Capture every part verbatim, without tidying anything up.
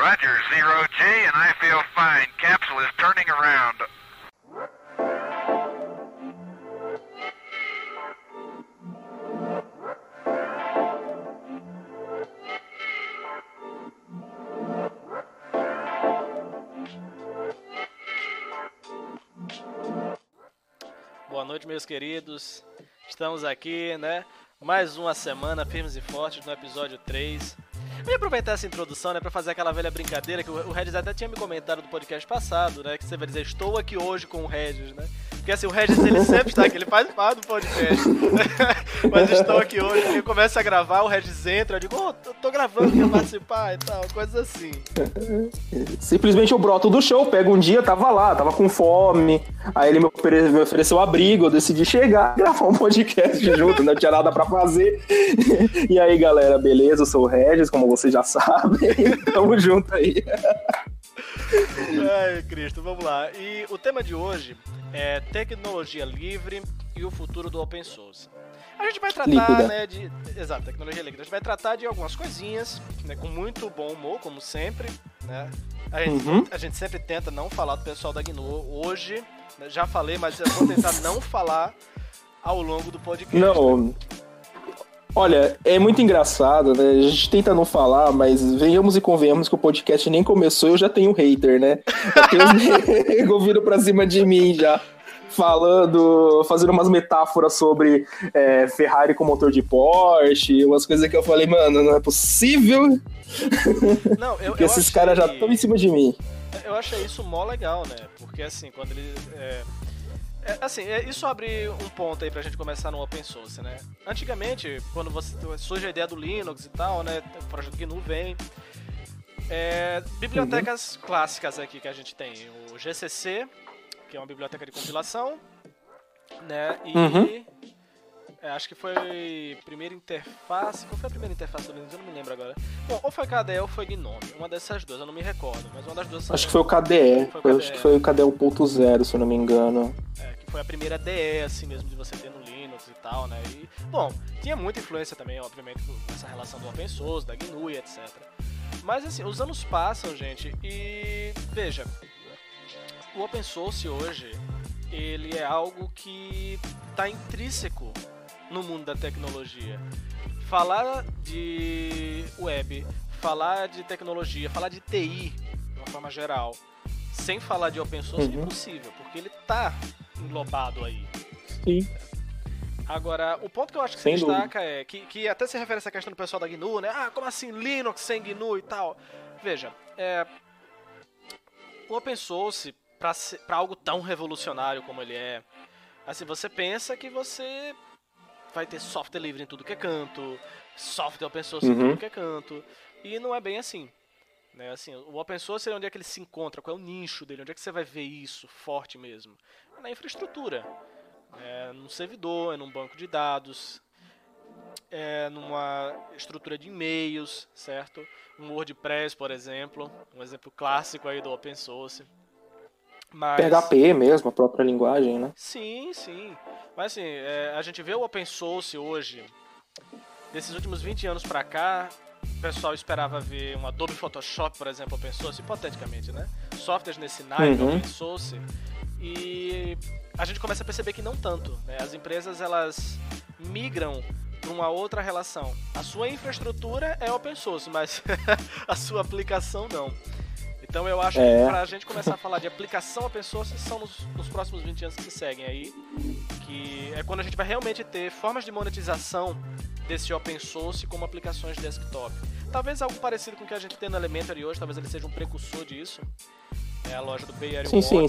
Roger, zero G, and I feel fine. Capsule is turning around. Boa noite, meus queridos. Estamos aqui, né? Mais uma semana, firmes e fortes, no episódio três. Eu ia aproveitar essa introdução, né, pra fazer aquela velha brincadeira que o Regis até tinha me comentado no podcast passado, né? Que você vai dizer, estou aqui hoje com o Regis, né? Porque assim, o Regis, ele sempre está aqui, ele faz parte do podcast. Mas estou aqui hoje, porque começa a gravar, o Regis entra, eu digo, oh, tô, tô gravando, quer participar e tal, coisas assim. Simplesmente eu broto do show, pego um dia, tava lá, tava com fome, aí ele me, ofere- me ofereceu abrigo, eu decidi chegar e gravar um podcast junto, não tinha nada pra fazer. E aí, galera, beleza? Eu sou o Regis, como vocês já sabem, tamo junto aí. Ai, Cristo, vamos lá. E o tema de hoje é tecnologia livre e o futuro do open source. A gente vai tratar, Líquida. né, de... Exato, tecnologia líquida. A gente vai tratar de algumas coisinhas, né, com muito bom humor, como sempre, né? A gente, Uhum. a gente sempre tenta não falar do pessoal da G N U. Hoje, né, já falei, mas eu vou tentar não falar ao longo do podcast. Não... Olha, é muito engraçado, né? A gente tenta não falar, mas venhamos e convenhamos que o podcast nem começou e eu já tenho um hater, né? Já tenho os negros vindo pra cima de mim já, falando, fazendo umas metáforas sobre é, Ferrari com motor de Porsche, umas coisas que eu falei, mano, não é possível. Não, eu, Porque eu esses achei- caras já estão em cima de mim. Eu achei isso mó legal, né? Porque assim, quando ele... É... É, assim, é, isso abre um ponto aí pra gente começar no open source, né? Antigamente, quando você surge a ideia do Linux e tal, né? O projeto G N U vem. É, bibliotecas uhum. clássicas aqui que a gente tem. O G C C, que é uma biblioteca de compilação, né? E... Uhum. É, acho que foi a primeira interface... Qual foi a primeira interface do Linux? Eu não me lembro agora. Bom, ou foi K D E ou foi Gnome. Uma dessas duas, eu não me recordo. Mas uma das duas... Acho que foi o K D E. Foi o Eu K D E. acho que foi o K D E um ponto zero, se eu não me engano. É, que foi a primeira D E, assim mesmo, de você ter no Linux e tal, né? E, bom, tinha muita influência também, obviamente, com essa relação do open source, da G N U e etcétera. Mas, assim, os anos passam, gente, e... Veja, o open source hoje, ele é algo que tá intrínseco no mundo da tecnologia. Falar de web, falar de tecnologia, falar de T I, de uma forma geral, sem falar de open source uhum. é impossível, porque ele tá englobado aí. Sim. Agora, o ponto que eu acho que se destaca é que, que até se refere a essa questão do pessoal da G N U, né? Ah, como assim Linux sem G N U e tal? Veja, é, o open source, pra, pra algo tão revolucionário como ele é, assim, você pensa que você vai ter software livre em tudo que é canto, software open source uhum. em tudo que é canto, e não é bem assim. Né? Assim, o open source é onde é que ele se encontra, qual é o nicho dele, onde é que você vai ver isso forte mesmo? É na infraestrutura, é num servidor, é num banco de dados, é numa estrutura de e-mails, certo? Um WordPress, por exemplo, um exemplo clássico aí do open source. Mas... P H P mesmo, a própria linguagem, né? Sim, sim. Mas assim, é, a gente vê o open source hoje, desses últimos vinte anos pra cá, o pessoal esperava ver um Adobe Photoshop, por exemplo, open source, hipoteticamente, né? Softwares nesse naipe uhum. open source. E a gente começa a perceber que não tanto, né? As empresas, elas migram para uma outra relação. A sua infraestrutura é open source, mas a sua aplicação não. Então eu acho é. que pra gente começar a falar de aplicação open source são nos, nos próximos vinte anos que se seguem aí, que é quando a gente vai realmente ter formas de monetização desse open source como aplicações desktop. Talvez algo parecido com o que a gente tem no Elementary hoje, talvez ele seja um precursor disso. É a loja do Bay Area sim, sim. Né?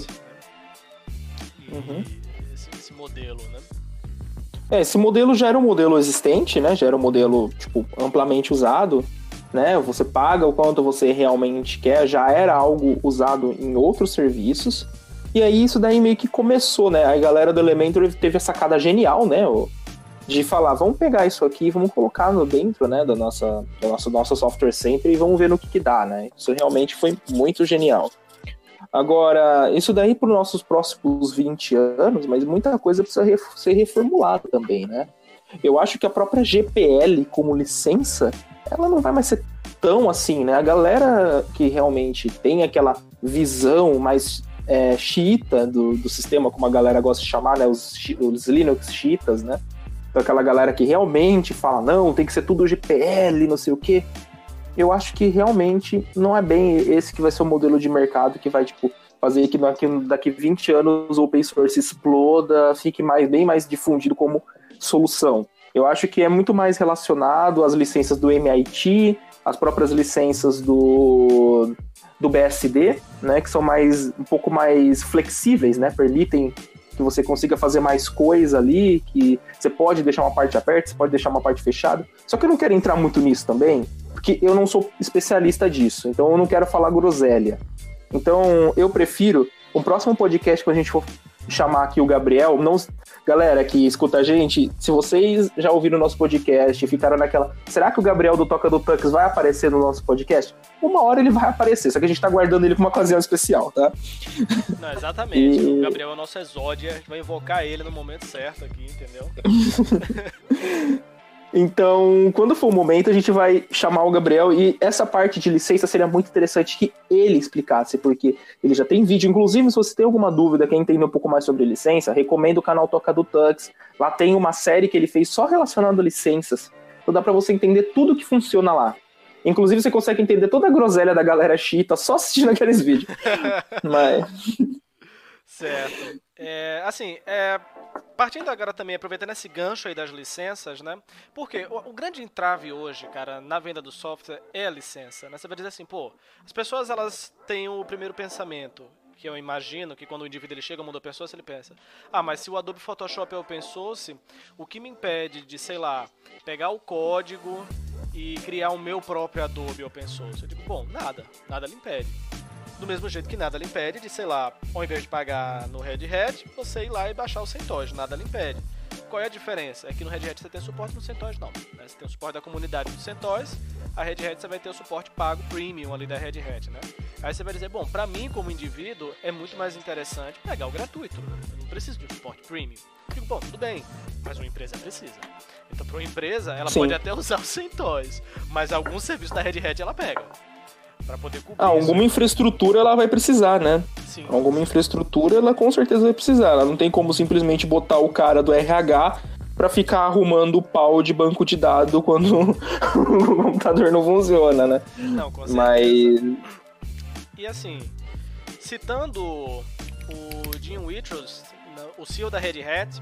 E uhum. esse, esse modelo, né? É, esse modelo já era um modelo existente, né? Já era um modelo, tipo, amplamente usado. Né? Você paga o quanto você realmente quer, já era algo usado em outros serviços, e aí isso daí meio que começou, né? A galera do Elementary teve a sacada genial, né? De falar, vamos pegar isso aqui e vamos colocar no dentro, né, da nossa, da nossa, nossa software center e vamos ver no que que dá, né? Isso realmente foi muito genial. Agora, isso daí para os nossos próximos vinte anos, mas muita coisa precisa ref- ser reformulada também, né? Eu acho que a própria G P L como licença, ela não vai mais ser tão assim, né? A galera que realmente tem aquela visão mais é, xiita do, do sistema, como a galera gosta de chamar, né? Os, os Linux xiitas, né? Então, aquela galera que realmente fala, não, tem que ser tudo G P L, não sei o quê. Eu acho que realmente não é bem esse que vai ser o modelo de mercado que vai, tipo, fazer que daqui, daqui vinte anos o open source exploda, fique mais, bem mais difundido como solução. Eu acho que é muito mais relacionado às licenças do M I T, as próprias licenças do, do B S D, né, que são mais, um pouco mais flexíveis, né, permitem que você consiga fazer mais coisa ali, que você pode deixar uma parte aberta, você pode deixar uma parte fechada. Só que eu não quero entrar muito nisso também, porque eu não sou especialista disso, então eu não quero falar groselha. Então eu prefiro, o próximo podcast que a gente for chamar aqui o Gabriel, não... Galera que escuta a gente, se vocês já ouviram o nosso podcast e ficaram naquela, será que o Gabriel do Toca do Tux vai aparecer no nosso podcast? Uma hora ele vai aparecer, só que a gente tá guardando ele pra uma ocasião especial, tá? Não, exatamente, e... o Gabriel é o nosso exódia, a gente vai invocar ele no momento certo aqui, entendeu? Então, quando for o momento, a gente vai chamar o Gabriel e essa parte de licença seria muito interessante que ele explicasse, porque ele já tem vídeo. Inclusive, se você tem alguma dúvida, quer entender um pouco mais sobre licença, recomendo o canal Toca do Tux. Lá tem uma série que ele fez só relacionando a licenças. Então dá pra você entender tudo que funciona lá. Inclusive, você consegue entender toda a groselha da galera xiita só assistindo aqueles vídeos. Mas... Certo. É, assim, é... partindo agora também, aproveitando esse gancho aí das licenças, né? Porque o, o grande entrave hoje, cara, na venda do software é a licença, né? Você vai dizer assim, pô, as pessoas, elas têm o primeiro pensamento, que eu imagino que quando o indivíduo ele chega ao mundo open source, ele pensa, ah, mas se o Adobe Photoshop é open source, o que me impede de, sei lá, pegar o código e criar o meu próprio Adobe open source? Eu digo, bom, nada, nada lhe impede. Do mesmo jeito que nada lhe impede de, sei lá, ao invés de pagar no Red Hat, você ir lá e baixar o CentOS, nada lhe impede. Qual é a diferença? É que no Red Hat você tem suporte, no CentOS não. Né? Você tem o suporte da comunidade do CentOS, a Red Hat você vai ter o suporte pago premium ali da Red Hat, né? Aí você vai dizer, bom, pra mim como indivíduo é muito mais interessante pegar o gratuito, eu não preciso de um suporte premium. Eu digo, bom, tudo bem, mas uma empresa precisa. Então pra uma empresa, ela Sim. pode até usar o CentOS, mas algum serviço da Red Hat ela pega. Pra poder cobrir ah, alguma isso. infraestrutura ela vai precisar, né? Sim. Alguma infraestrutura ela com certeza vai precisar. Ela não tem como simplesmente botar o cara do R H pra ficar arrumando o pau de banco de dados quando o computador não funciona, né? Não, com certeza. Mas... E assim, citando o Jim Wittros, o C E O da Red Hat,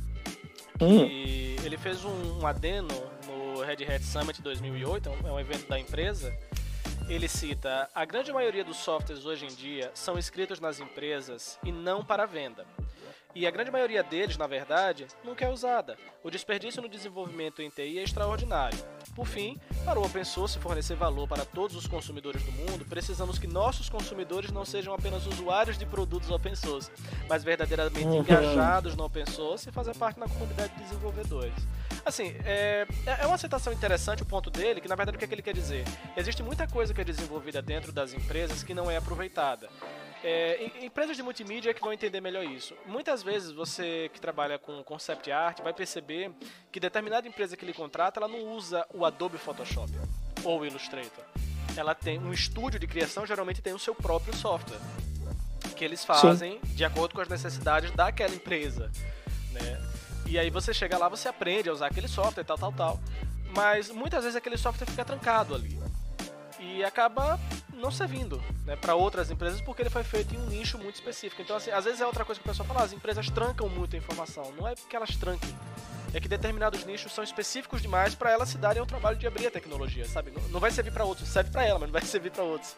hum. que ele fez um, um adeno no Red Hat Summit dois mil e oito, é um evento da empresa. Ele cita, a grande maioria dos softwares hoje em dia são escritos nas empresas e não para venda. E a grande maioria deles, na verdade, nunca é usada. O desperdício no desenvolvimento em T I é extraordinário. Por fim, para o open source fornecer valor para todos os consumidores do mundo, precisamos que nossos consumidores não sejam apenas usuários de produtos open source, mas verdadeiramente uhum. engajados no open source e fazer parte da comunidade de desenvolvedores. Assim, é, é uma citação interessante o ponto dele, que na verdade o que, é que ele quer dizer? Existe muita coisa que é desenvolvida dentro das empresas que não é aproveitada. É, empresas de multimídia que vão entender melhor isso. Muitas vezes você que trabalha com concept art vai perceber que determinada empresa que ele contrata, ela não usa o Adobe Photoshop ou o Illustrator. Ela tem um estúdio de criação, geralmente tem o seu próprio software, que eles fazem Sim. de acordo com as necessidades daquela empresa, né? E aí você chega lá, você aprende a usar aquele software, tal, tal, tal. Mas muitas vezes aquele software fica trancado ali. E acaba não servindo, né, para outras empresas porque ele foi feito em um nicho muito específico. Então, assim, às vezes é outra coisa que o pessoal fala, as empresas trancam muito a informação. Não é porque elas tranquem, é que determinados nichos são específicos demais para elas se darem ao trabalho de abrir a tecnologia, sabe? Não, não vai servir para outros, serve para ela, mas não vai servir para outros.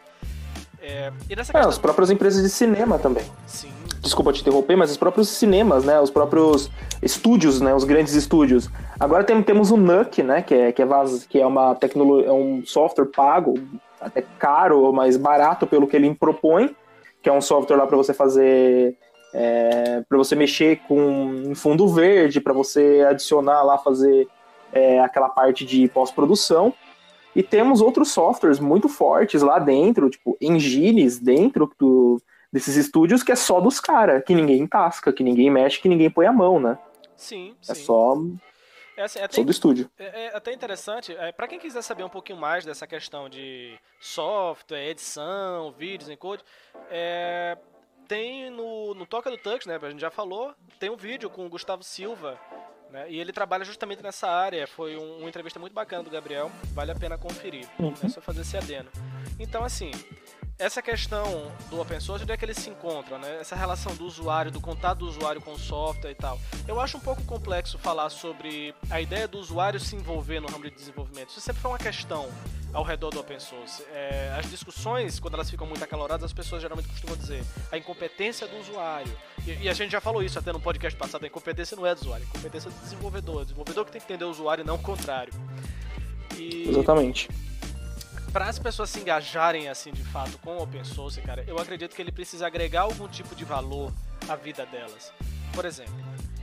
É, e nessa questão... é, as próprias empresas de cinema também. Sim. Desculpa te interromper, mas os próprios cinemas, né? Os próprios estúdios, né? Os grandes estúdios. Agora tem, temos o N U C, né? Que é, que é, que é uma tecnologia, é um software pago, até caro, mas barato pelo que ele propõe, que é um software lá para você fazer, é, para você mexer com fundo verde, para você adicionar lá, fazer é, aquela parte de pós-produção. E temos outros softwares muito fortes lá dentro, tipo engines dentro do, desses estúdios que é só dos caras, que ninguém tasca, que ninguém mexe, que ninguém põe a mão, né? Sim, é sim. Só... É assim, é até, Sou do estúdio. É, é até interessante, é, para quem quiser saber um pouquinho mais dessa questão de software, edição, vídeos, encode, é, tem no, no Toca do Tux, né, a gente já falou, tem um vídeo com o Gustavo Silva, né, e ele trabalha justamente nessa área. Foi um, uma entrevista muito bacana do Gabriel, vale a pena conferir. Uhum. É só fazer esse adendo. Então, assim, essa questão do open source, onde é que eles se encontram, né? Essa relação do usuário, do contato do usuário com o software e tal. Eu acho um pouco complexo falar sobre a ideia do usuário se envolver no ramo de desenvolvimento. Isso sempre foi uma questão ao redor do open source. É, as discussões, quando elas ficam muito acaloradas, as pessoas geralmente costumam dizer a incompetência do usuário. E, e a gente já falou isso até no podcast passado, a incompetência não é do usuário, a incompetência é do desenvolvedor. O desenvolvedor que tem que entender o usuário e não o contrário. E... Exatamente. Para as pessoas se engajarem assim de fato com o open source, cara, eu acredito que ele precisa agregar algum tipo de valor à vida delas. Por exemplo,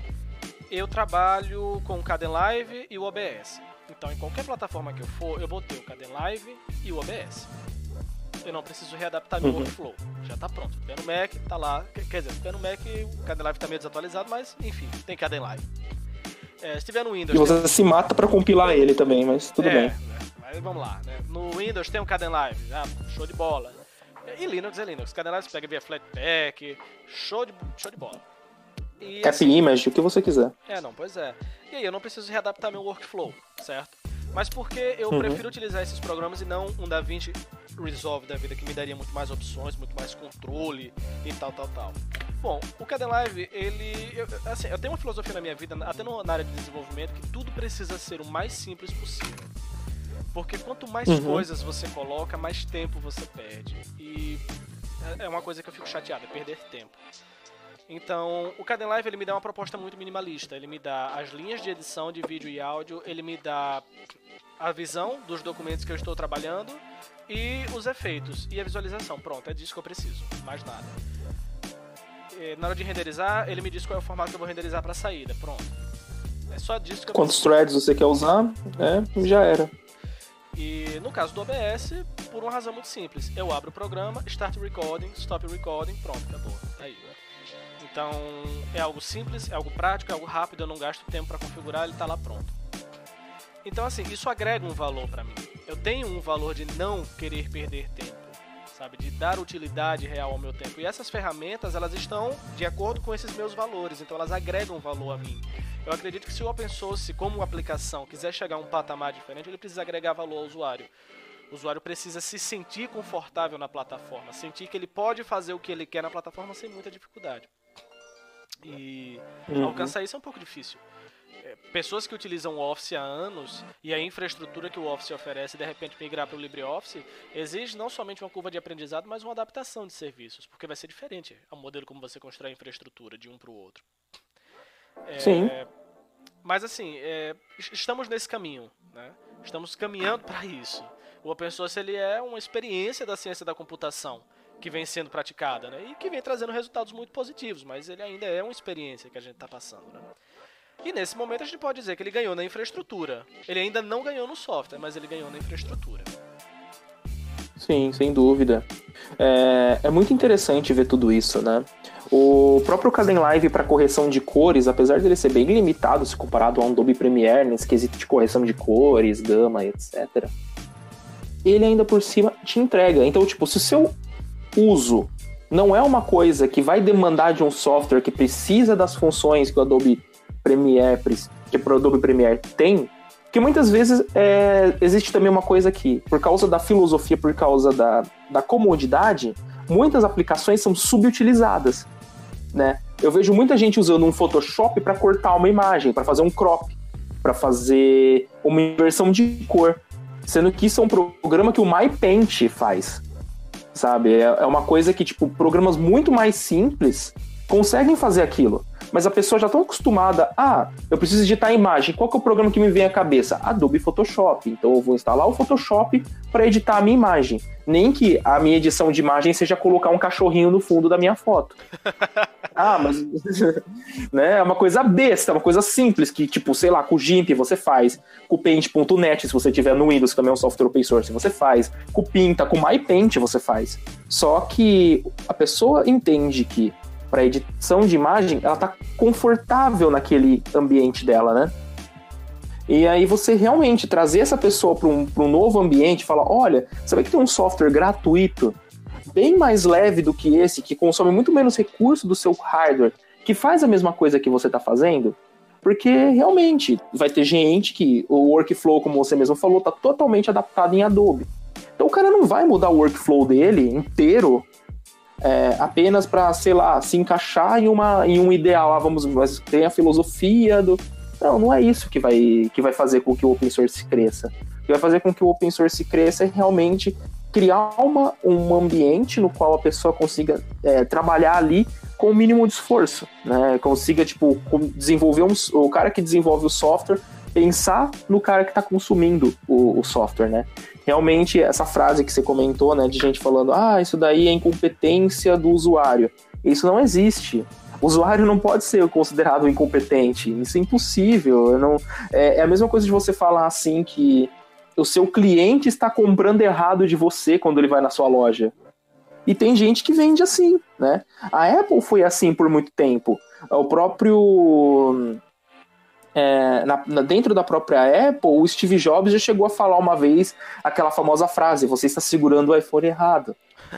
eu trabalho com o Kdenlive e o O B S. Então, em qualquer plataforma que eu for, eu botei o Kdenlive e o O B S. Eu não preciso readaptar meu uhum. workflow. Já está pronto. Se tiver no Mac, tá lá. Quer dizer, se tiver no Mac, o Kdenlive está meio desatualizado, mas enfim, tem Kdenlive. É, se tiver no Windows... E você tem... se mata para compilar ele também, mas tudo é, bem. Né? Mas vamos lá, né? No Windows tem um Kdenlive, ah, show de bola. E Linux é Linux. Kdenlive você pega via Flatpak, show de, show de bola. E, Cap assim, Image, o que você quiser. É, não, pois é. E aí eu não preciso readaptar meu workflow, certo? Mas por que eu uhum. prefiro utilizar esses programas e não um DaVinci Resolve da vida, que me daria muito mais opções, muito mais controle e tal, tal, tal. Bom, o Kdenlive, ele... Eu, assim, eu tenho uma filosofia na minha vida, até no, na área de desenvolvimento, que tudo precisa ser o mais simples possível. Porque quanto mais uhum. coisas você coloca, mais tempo você perde. E é uma coisa que eu fico chateado, é perder tempo. Então, o Kdenlive, ele me dá uma proposta muito minimalista. Ele me dá as linhas de edição de vídeo e áudio, ele me dá a visão dos documentos que eu estou trabalhando e os efeitos e a visualização. Pronto, é disso que eu preciso, mais nada. E, na hora de renderizar, ele me diz qual é o formato que eu vou renderizar para a saída. Pronto. É só disso que eu Quantos preciso. threads você quer usar, é, já era. E no caso do O B S, por uma razão muito simples. Eu abro o programa, start recording, stop recording, pronto, acabou. Aí, né? Então, é algo simples, é algo prático, é algo rápido, eu não gasto tempo para configurar, ele está lá pronto. Então, assim, isso agrega um valor para mim. Eu tenho um valor de não querer perder tempo, sabe? De dar utilidade real ao meu tempo. E essas ferramentas, elas estão de acordo com esses meus valores, então elas agregam valor a mim. Eu acredito que se o open source, como aplicação, quiser chegar a um patamar diferente, ele precisa agregar valor ao usuário. O usuário precisa se sentir confortável na plataforma, sentir que ele pode fazer o que ele quer na plataforma sem muita dificuldade. E uhum. alcançar isso é um pouco difícil. Pessoas que utilizam o Office há anos e a infraestrutura que o Office oferece, de repente migrar para o LibreOffice, exige não somente uma curva de aprendizado, mas uma adaptação de serviços, porque vai ser diferente o modelo como você constrói a infraestrutura de um para o outro. É, Sim. Mas assim, é, estamos nesse caminho, né? Estamos caminhando para isso. O Open Source, ele é uma experiência da ciência da computação que vem sendo praticada, né? E que vem trazendo resultados muito positivos, mas ele ainda é uma experiência que a gente está passando, né? E nesse momento a gente pode dizer que ele ganhou na infraestrutura. Ele ainda não ganhou no software, mas ele ganhou na infraestrutura. Sim, sem dúvida. É, é muito interessante ver tudo isso, né? O próprio Kdenlive para correção de cores, apesar dele ser bem limitado se comparado a um Adobe Premiere, nesse quesito de correção de cores, gama, etcétera, ele ainda por cima te entrega. Então, tipo, se o seu uso não é uma coisa que vai demandar de um software que precisa das funções que o Adobe Premiere, que o Adobe Premiere tem, que muitas vezes é, existe também uma coisa que, por causa da filosofia, por causa da, da comodidade, muitas aplicações são subutilizadas, né? Eu vejo muita gente usando um Photoshop para cortar uma imagem, para fazer um crop, para fazer uma inversão de cor, sendo que isso é um programa que o MyPaint faz, sabe? É, é uma coisa que, tipo, programas muito mais simples conseguem fazer aquilo. Mas a pessoa já está acostumada, ah, eu preciso editar a imagem, qual que é o programa que me vem à cabeça? Adobe Photoshop, então eu vou instalar o Photoshop para editar a minha imagem. Nem que a minha edição de imagem seja colocar um cachorrinho no fundo da minha foto. Ah, mas né, é uma coisa besta, é uma coisa simples, que tipo, sei lá, com o GIMP você faz, com o Paint ponto net, se você tiver no Windows, que também é um software open source, você faz, com o Pinta, com o MyPaint você faz. Só que a pessoa entende que para edição de imagem, ela tá confortável naquele ambiente dela, né? E aí você realmente trazer essa pessoa para um, para um novo ambiente e falar, olha, sabe que tem um software gratuito, bem mais leve do que esse, que consome muito menos recurso do seu hardware, que faz a mesma coisa que você está fazendo? Porque realmente vai ter gente que o workflow, como você mesmo falou, está totalmente adaptado em Adobe. Então o cara não vai mudar o workflow dele inteiro é, apenas para, sei lá, se encaixar em, uma, em um ideal. Ah, vamos, mas tem a filosofia do... Não, não é isso que vai, que vai fazer com que o open source cresça. O que vai fazer com que o open source cresça é realmente criar uma, um ambiente no qual a pessoa consiga é, trabalhar ali com o mínimo de esforço, né? Consiga, tipo, desenvolver um, o cara que desenvolve o software, pensar no cara que está consumindo o, o software, né? Realmente, essa frase que você comentou, né, de gente falando, ah, isso daí é incompetência do usuário. Isso não existe. O usuário não pode ser considerado incompetente. Isso é impossível. Eu não... é, é a mesma coisa de você falar assim que o seu cliente está comprando errado de você quando ele vai na sua loja. E tem gente que vende assim, né? A Apple foi assim por muito tempo. O próprio... É, na, na, dentro da própria Apple, o Steve Jobs já chegou a falar uma vez aquela famosa frase, você está segurando o iPhone errado.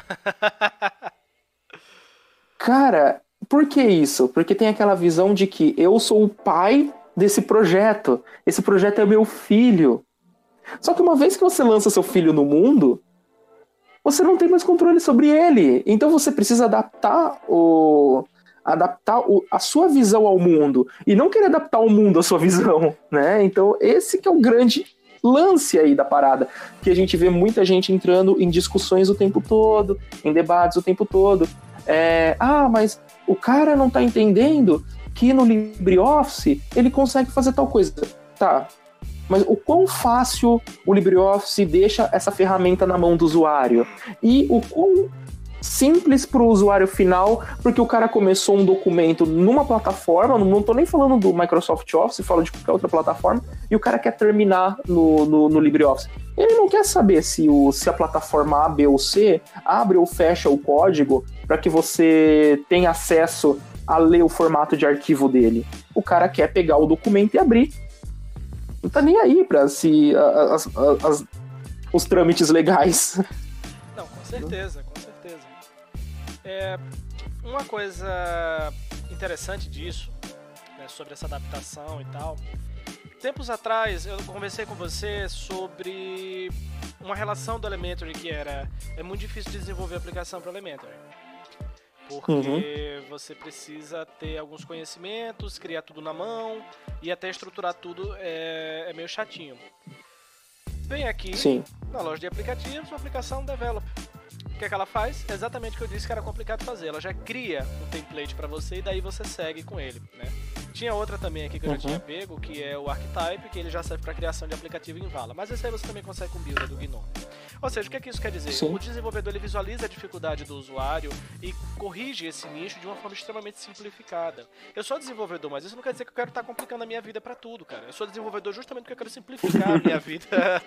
Cara, por que isso? Porque tem aquela visão de que eu sou o pai desse projeto, esse projeto é meu filho. Só que uma vez que você lança seu filho no mundo, você não tem mais controle sobre ele. Então você precisa adaptar o... adaptar o, a sua visão ao mundo e não querer adaptar o mundo à sua visão, né? Então esse que é o grande lance aí da parada, que a gente vê muita gente entrando em discussões o tempo todo, em debates o tempo todo. É, ah, mas o cara não tá entendendo que no LibreOffice ele consegue fazer tal coisa. Tá, mas o quão fácil o LibreOffice deixa essa ferramenta na mão do usuário? E o quão simples para o usuário final, porque o cara começou um documento numa plataforma, não estou nem falando do Microsoft Office, falo de qualquer outra plataforma, e o cara quer terminar no, no, no LibreOffice. Ele não quer saber se, o, se a plataforma A, B ou C abre ou fecha o código para que você tenha acesso a ler o formato de arquivo dele. O cara quer pegar o documento e abrir. Não tá nem aí para se as, as, as, os trâmites legais. Não, com certeza, com certeza. É, uma coisa interessante disso, né, sobre essa adaptação e tal, tempos atrás eu conversei com você sobre uma relação do Elementary que era, é muito difícil desenvolver aplicação para o Elementary, porque uhum. você precisa ter alguns conhecimentos, criar tudo na mão e até estruturar tudo é, é meio chatinho. Vem aqui Sim. na loja de aplicativos, uma aplicação develop. O que é que ela faz? Exatamente o que eu disse que era complicado fazer. Ela já cria um template para você e daí você segue com ele, né? Tinha outra também aqui que eu já uhum. tinha pego, que é o Archetype, que ele já serve para criação de aplicativo em Vala. Mas esse aí você também consegue com o builder do Gnome. Ou seja, o que é que isso quer dizer? Sim. O desenvolvedor ele visualiza a dificuldade do usuário e corrige esse nicho de uma forma extremamente simplificada. Eu sou desenvolvedor, mas isso não quer dizer que eu quero estar complicando a minha vida para tudo, cara. Eu sou desenvolvedor justamente porque eu quero simplificar a minha vida.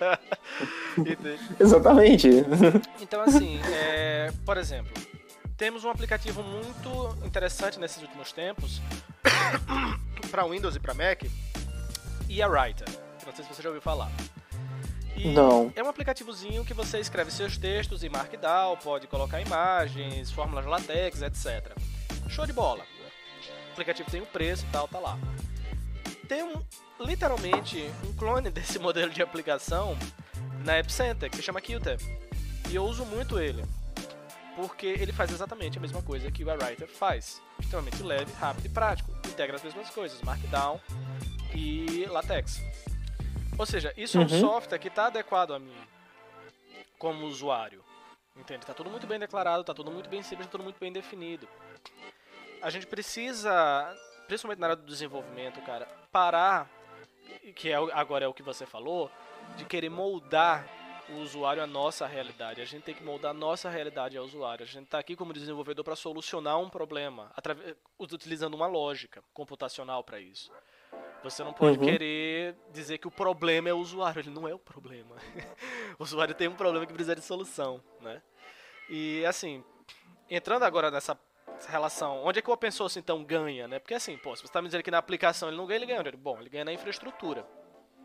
Exatamente. Então, assim, é, por exemplo, temos um aplicativo muito interessante nesses últimos tempos para Windows e para Mac, e a Writer. Não sei se você já ouviu falar. E Não. É um aplicativozinho que você escreve seus textos em Markdown, pode colocar imagens, fórmulas LaTeX, etcétera. Show de bola. O aplicativo tem um preço e tal, tá lá. Tem um, literalmente um clone desse modelo de aplicação na App Center, que se chama Qt. E eu uso muito ele, porque ele faz exatamente a mesma coisa que o Writer faz. Extremamente leve, rápido e prático. Integra as mesmas coisas, Markdown e LaTeX. Ou seja, isso uhum. é um software que está adequado a mim como usuário. Entende? Está tudo muito bem declarado, está tudo muito bem simples, está tudo muito bem definido. A gente precisa, principalmente na área do desenvolvimento, cara, parar, que é, agora é o que você falou, de querer moldar o usuário à nossa realidade. A gente tem que moldar a nossa realidade ao usuário. A gente está aqui como desenvolvedor para solucionar um problema, através, utilizando uma lógica computacional para isso. Você não pode uhum. querer dizer que o problema é o usuário. Ele não é o problema. O usuário tem um problema que precisa de solução, né? E, assim, entrando agora nessa relação, onde é que o open source, então, ganha, né? Porque, assim, pô, se você está me dizendo que na aplicação ele não ganha, ele ganha onde? Bom, ele ganha na infraestrutura.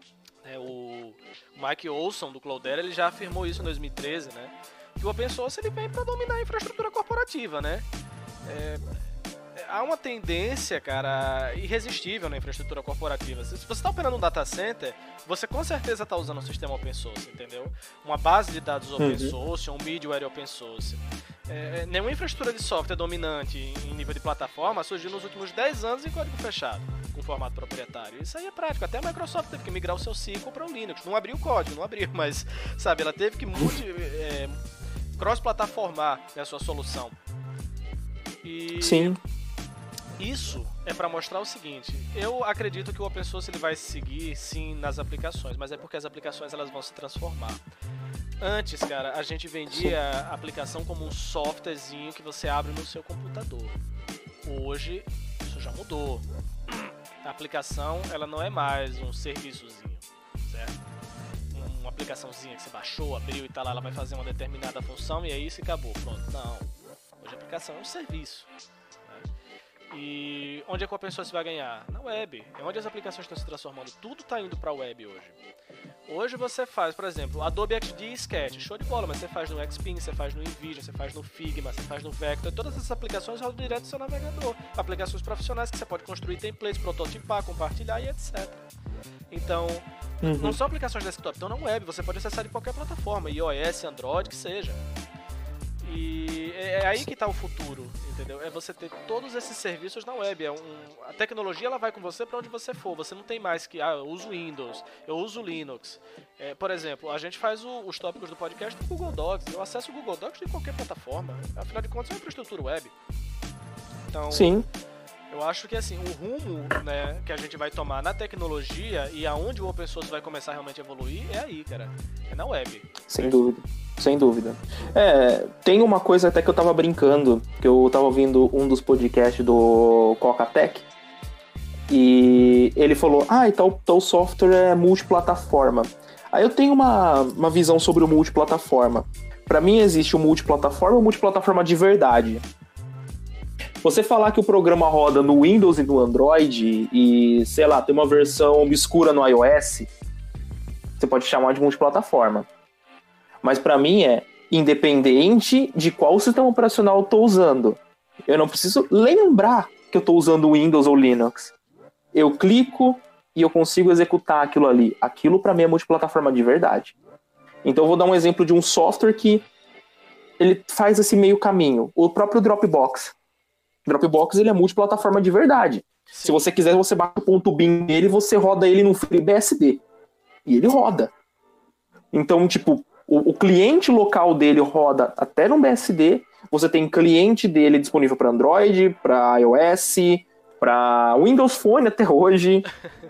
É, o Mike Olson, do Cloudera, ele já afirmou isso em dois mil e treze, né? Que o open source ele vem para dominar a infraestrutura corporativa, né? É, há uma tendência, cara, irresistível na infraestrutura corporativa. Se você está operando um data center, você com certeza está usando um sistema open source, entendeu? Uma base de dados open uhum. source, um middleware open source. É, nenhuma infraestrutura de software dominante em nível de plataforma surgiu nos últimos dez anos em código fechado, com formato proprietário. Isso aí é prático. Até a Microsoft teve que migrar o seu S Q L para o Linux. Não abriu o código, não abriu, mas, sabe, ela teve que multi, é, cross-plataformar a sua solução. E Sim. Isso é para mostrar o seguinte: eu acredito que o open source ele vai seguir, sim, nas aplicações, mas é porque as aplicações elas vão se transformar. Antes, cara, a gente vendia a aplicação como um softwarezinho que você abre no seu computador. Hoje, isso já mudou. A aplicação, ela não é mais um serviçozinho, certo? Uma aplicaçãozinha que você baixou, abriu e tá lá, ela vai fazer uma determinada função e é isso e acabou. Pronto, não. Hoje a aplicação é um serviço. E onde é que o open source vai ganhar? Na web. É onde as aplicações estão se transformando. Tudo está indo para a web hoje. Hoje você faz, por exemplo, Adobe X D e Sketch. Show de bola, mas você faz no Xpin, você faz no InVision, você faz no Figma, você faz no Vector. Todas essas aplicações rodam direto do seu navegador. Aplicações profissionais que você pode construir templates, prototipar, compartilhar e etcétera. Então, uhum. não são aplicações desktop, estão na web. Você pode acessar de qualquer plataforma, iOS, Android, que seja. E é aí que está o futuro, entendeu? É você ter todos esses serviços na web. É um, a tecnologia ela vai com você para onde você for. Você não tem mais que, ah, eu uso Windows, eu uso Linux. É, por exemplo, a gente faz o, os tópicos do podcast no Google Docs. Eu acesso o Google Docs de qualquer plataforma. Afinal de contas, é uma infraestrutura web. Então, sim. Eu acho que assim, o rumo, né, que a gente vai tomar na tecnologia e aonde o open source vai começar realmente a evoluir é aí, cara. É na web. Sem dúvida. Sem dúvida. É, tem uma coisa até que eu tava brincando, que eu tava ouvindo um dos podcasts do Coca-Tech, e ele falou, ah, e tal, tal software é multiplataforma. Aí eu tenho uma, uma visão sobre o multiplataforma. Pra mim existe o multiplataforma e o multiplataforma de verdade. Você falar que o programa roda no Windows e no Android e, sei lá, tem uma versão obscura no iOS, você pode chamar de multiplataforma. Mas pra mim é independente de qual sistema operacional eu tô usando. Eu não preciso lembrar que eu tô usando Windows ou Linux. Eu clico e eu consigo executar aquilo ali. Aquilo pra mim é multiplataforma de verdade. Então eu vou dar um exemplo de um software que ele faz esse meio caminho. O próprio Dropbox. Dropbox ele é multiplataforma de verdade. Sim. Se você quiser, você bate o ponto bin nele e você roda ele no FreeBSD. E ele roda. Então, tipo, o, o cliente local dele roda até no B S D. Você tem cliente dele disponível para Android, para iOS, para Windows Phone até hoje.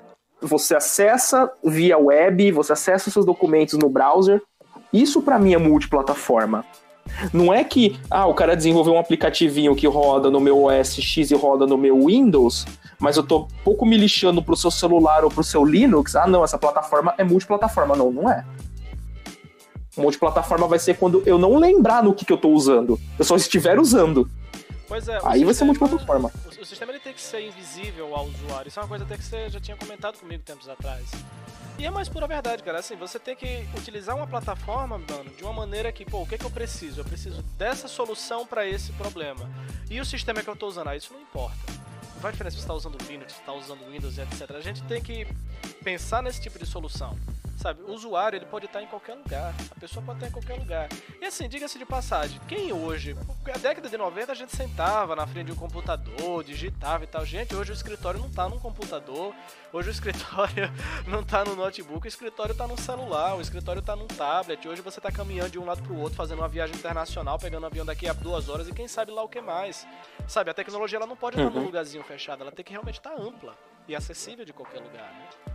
Você acessa via web, você acessa os seus documentos no browser. Isso para mim é multiplataforma. Não é que ah, o cara desenvolveu um aplicativinho que roda no meu O S X e roda no meu Windows, mas eu tô pouco me lixando pro seu celular ou pro seu Linux. Ah, não, essa plataforma é multiplataforma. Não, não é. Multiplataforma vai ser quando eu não lembrar no que, que eu tô usando. Eu só estiver usando. Pois é, aí vai ser multiplataforma. O, o sistema ele tem que ser invisível ao usuário. Isso é uma coisa até que você já tinha comentado comigo tempos atrás. E é mais pura verdade, cara. Assim, você tem que utilizar uma plataforma, mano, de uma maneira que, pô, o que, que eu preciso? Eu preciso dessa solução para esse problema. E o sistema que eu tô usando, ah, isso não importa. Não faz diferença se você tá usando Linux, se você tá usando Windows, etcétera. A gente tem que pensar nesse tipo de solução. Sabe, o usuário ele pode estar em qualquer lugar, a pessoa pode estar em qualquer lugar. E assim, diga-se de passagem, quem hoje, na década de noventa a gente sentava na frente de um computador, digitava e tal. Gente, hoje o escritório não está num computador, hoje o escritório não está no notebook, o escritório está num celular, o escritório está num tablet. Hoje você está caminhando de um lado para o outro, fazendo uma viagem internacional, pegando um avião daqui a duas horas e quem sabe lá o que mais. Sabe, a tecnologia ela não pode estar uhum. num lugarzinho fechado, ela tem que realmente estar ampla e acessível de qualquer lugar, né?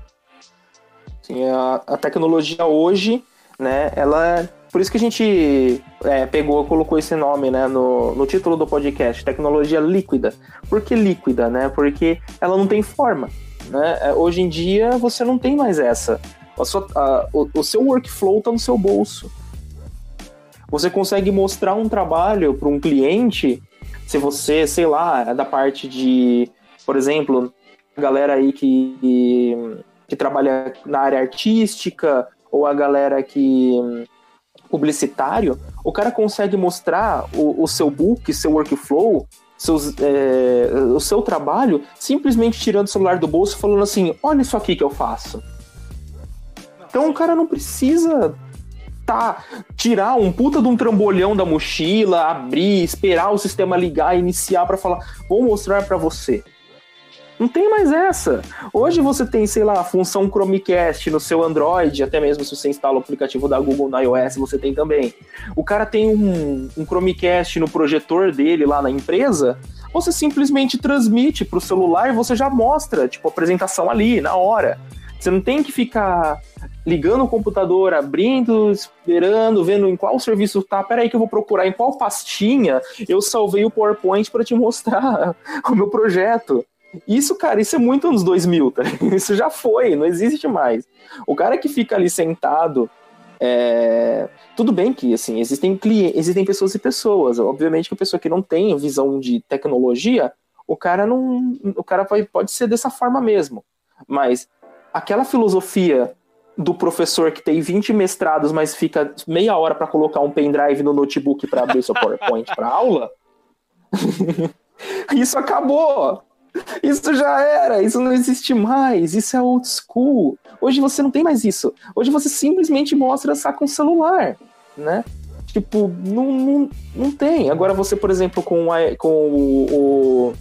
Sim, a, a tecnologia hoje, né, ela... Por isso que a gente é, pegou, colocou esse nome, né, no, no título do podcast, tecnologia líquida. Por que líquida, né? Porque ela não tem forma, né? Hoje em dia você não tem mais essa. A sua, a, o, o seu workflow está no seu bolso. Você consegue mostrar um trabalho para um cliente, se você, sei lá, é da parte de... Por exemplo, a galera aí que... que que trabalha na área artística, ou a galera que... publicitário, o cara consegue mostrar o, o seu book, seu workflow, seus, é, o seu trabalho, simplesmente tirando o celular do bolso e falando assim, olha isso aqui que eu faço. Então o cara não precisa tá, tirar um puta de um trambolhão da mochila, abrir, esperar o sistema ligar, iniciar pra falar, vou mostrar pra você. Não tem mais essa. Hoje você tem, sei lá, a função Chromecast no seu Android, até mesmo se você instala o aplicativo da Google no iOS, você tem também. O cara tem um, um Chromecast no projetor dele lá na empresa, você simplesmente transmite pro celular e você já mostra, tipo, a apresentação ali, na hora. Você não tem que ficar ligando o computador, abrindo, esperando, vendo em qual serviço tá. Peraí que eu vou procurar em qual pastinha eu salvei o PowerPoint para te mostrar o meu projeto. Isso, cara, isso é muito anos dois mil, tá? Isso já foi, não existe mais. O cara que fica ali sentado, é... tudo bem que, assim, existem clientes, existem pessoas e pessoas. Obviamente que a pessoa que não tem visão de tecnologia, o cara não, o cara vai, pode ser dessa forma mesmo. Mas aquela filosofia do professor que tem vinte mestrados, mas fica meia hora para colocar um pendrive no notebook para abrir seu PowerPoint para aula, isso acabou. Isso já era, isso não existe mais, isso é old school. Hoje você não tem mais isso. Hoje você simplesmente mostra saca um celular, né? Tipo, não, não, não tem. Agora você, por exemplo, com, a, com o... o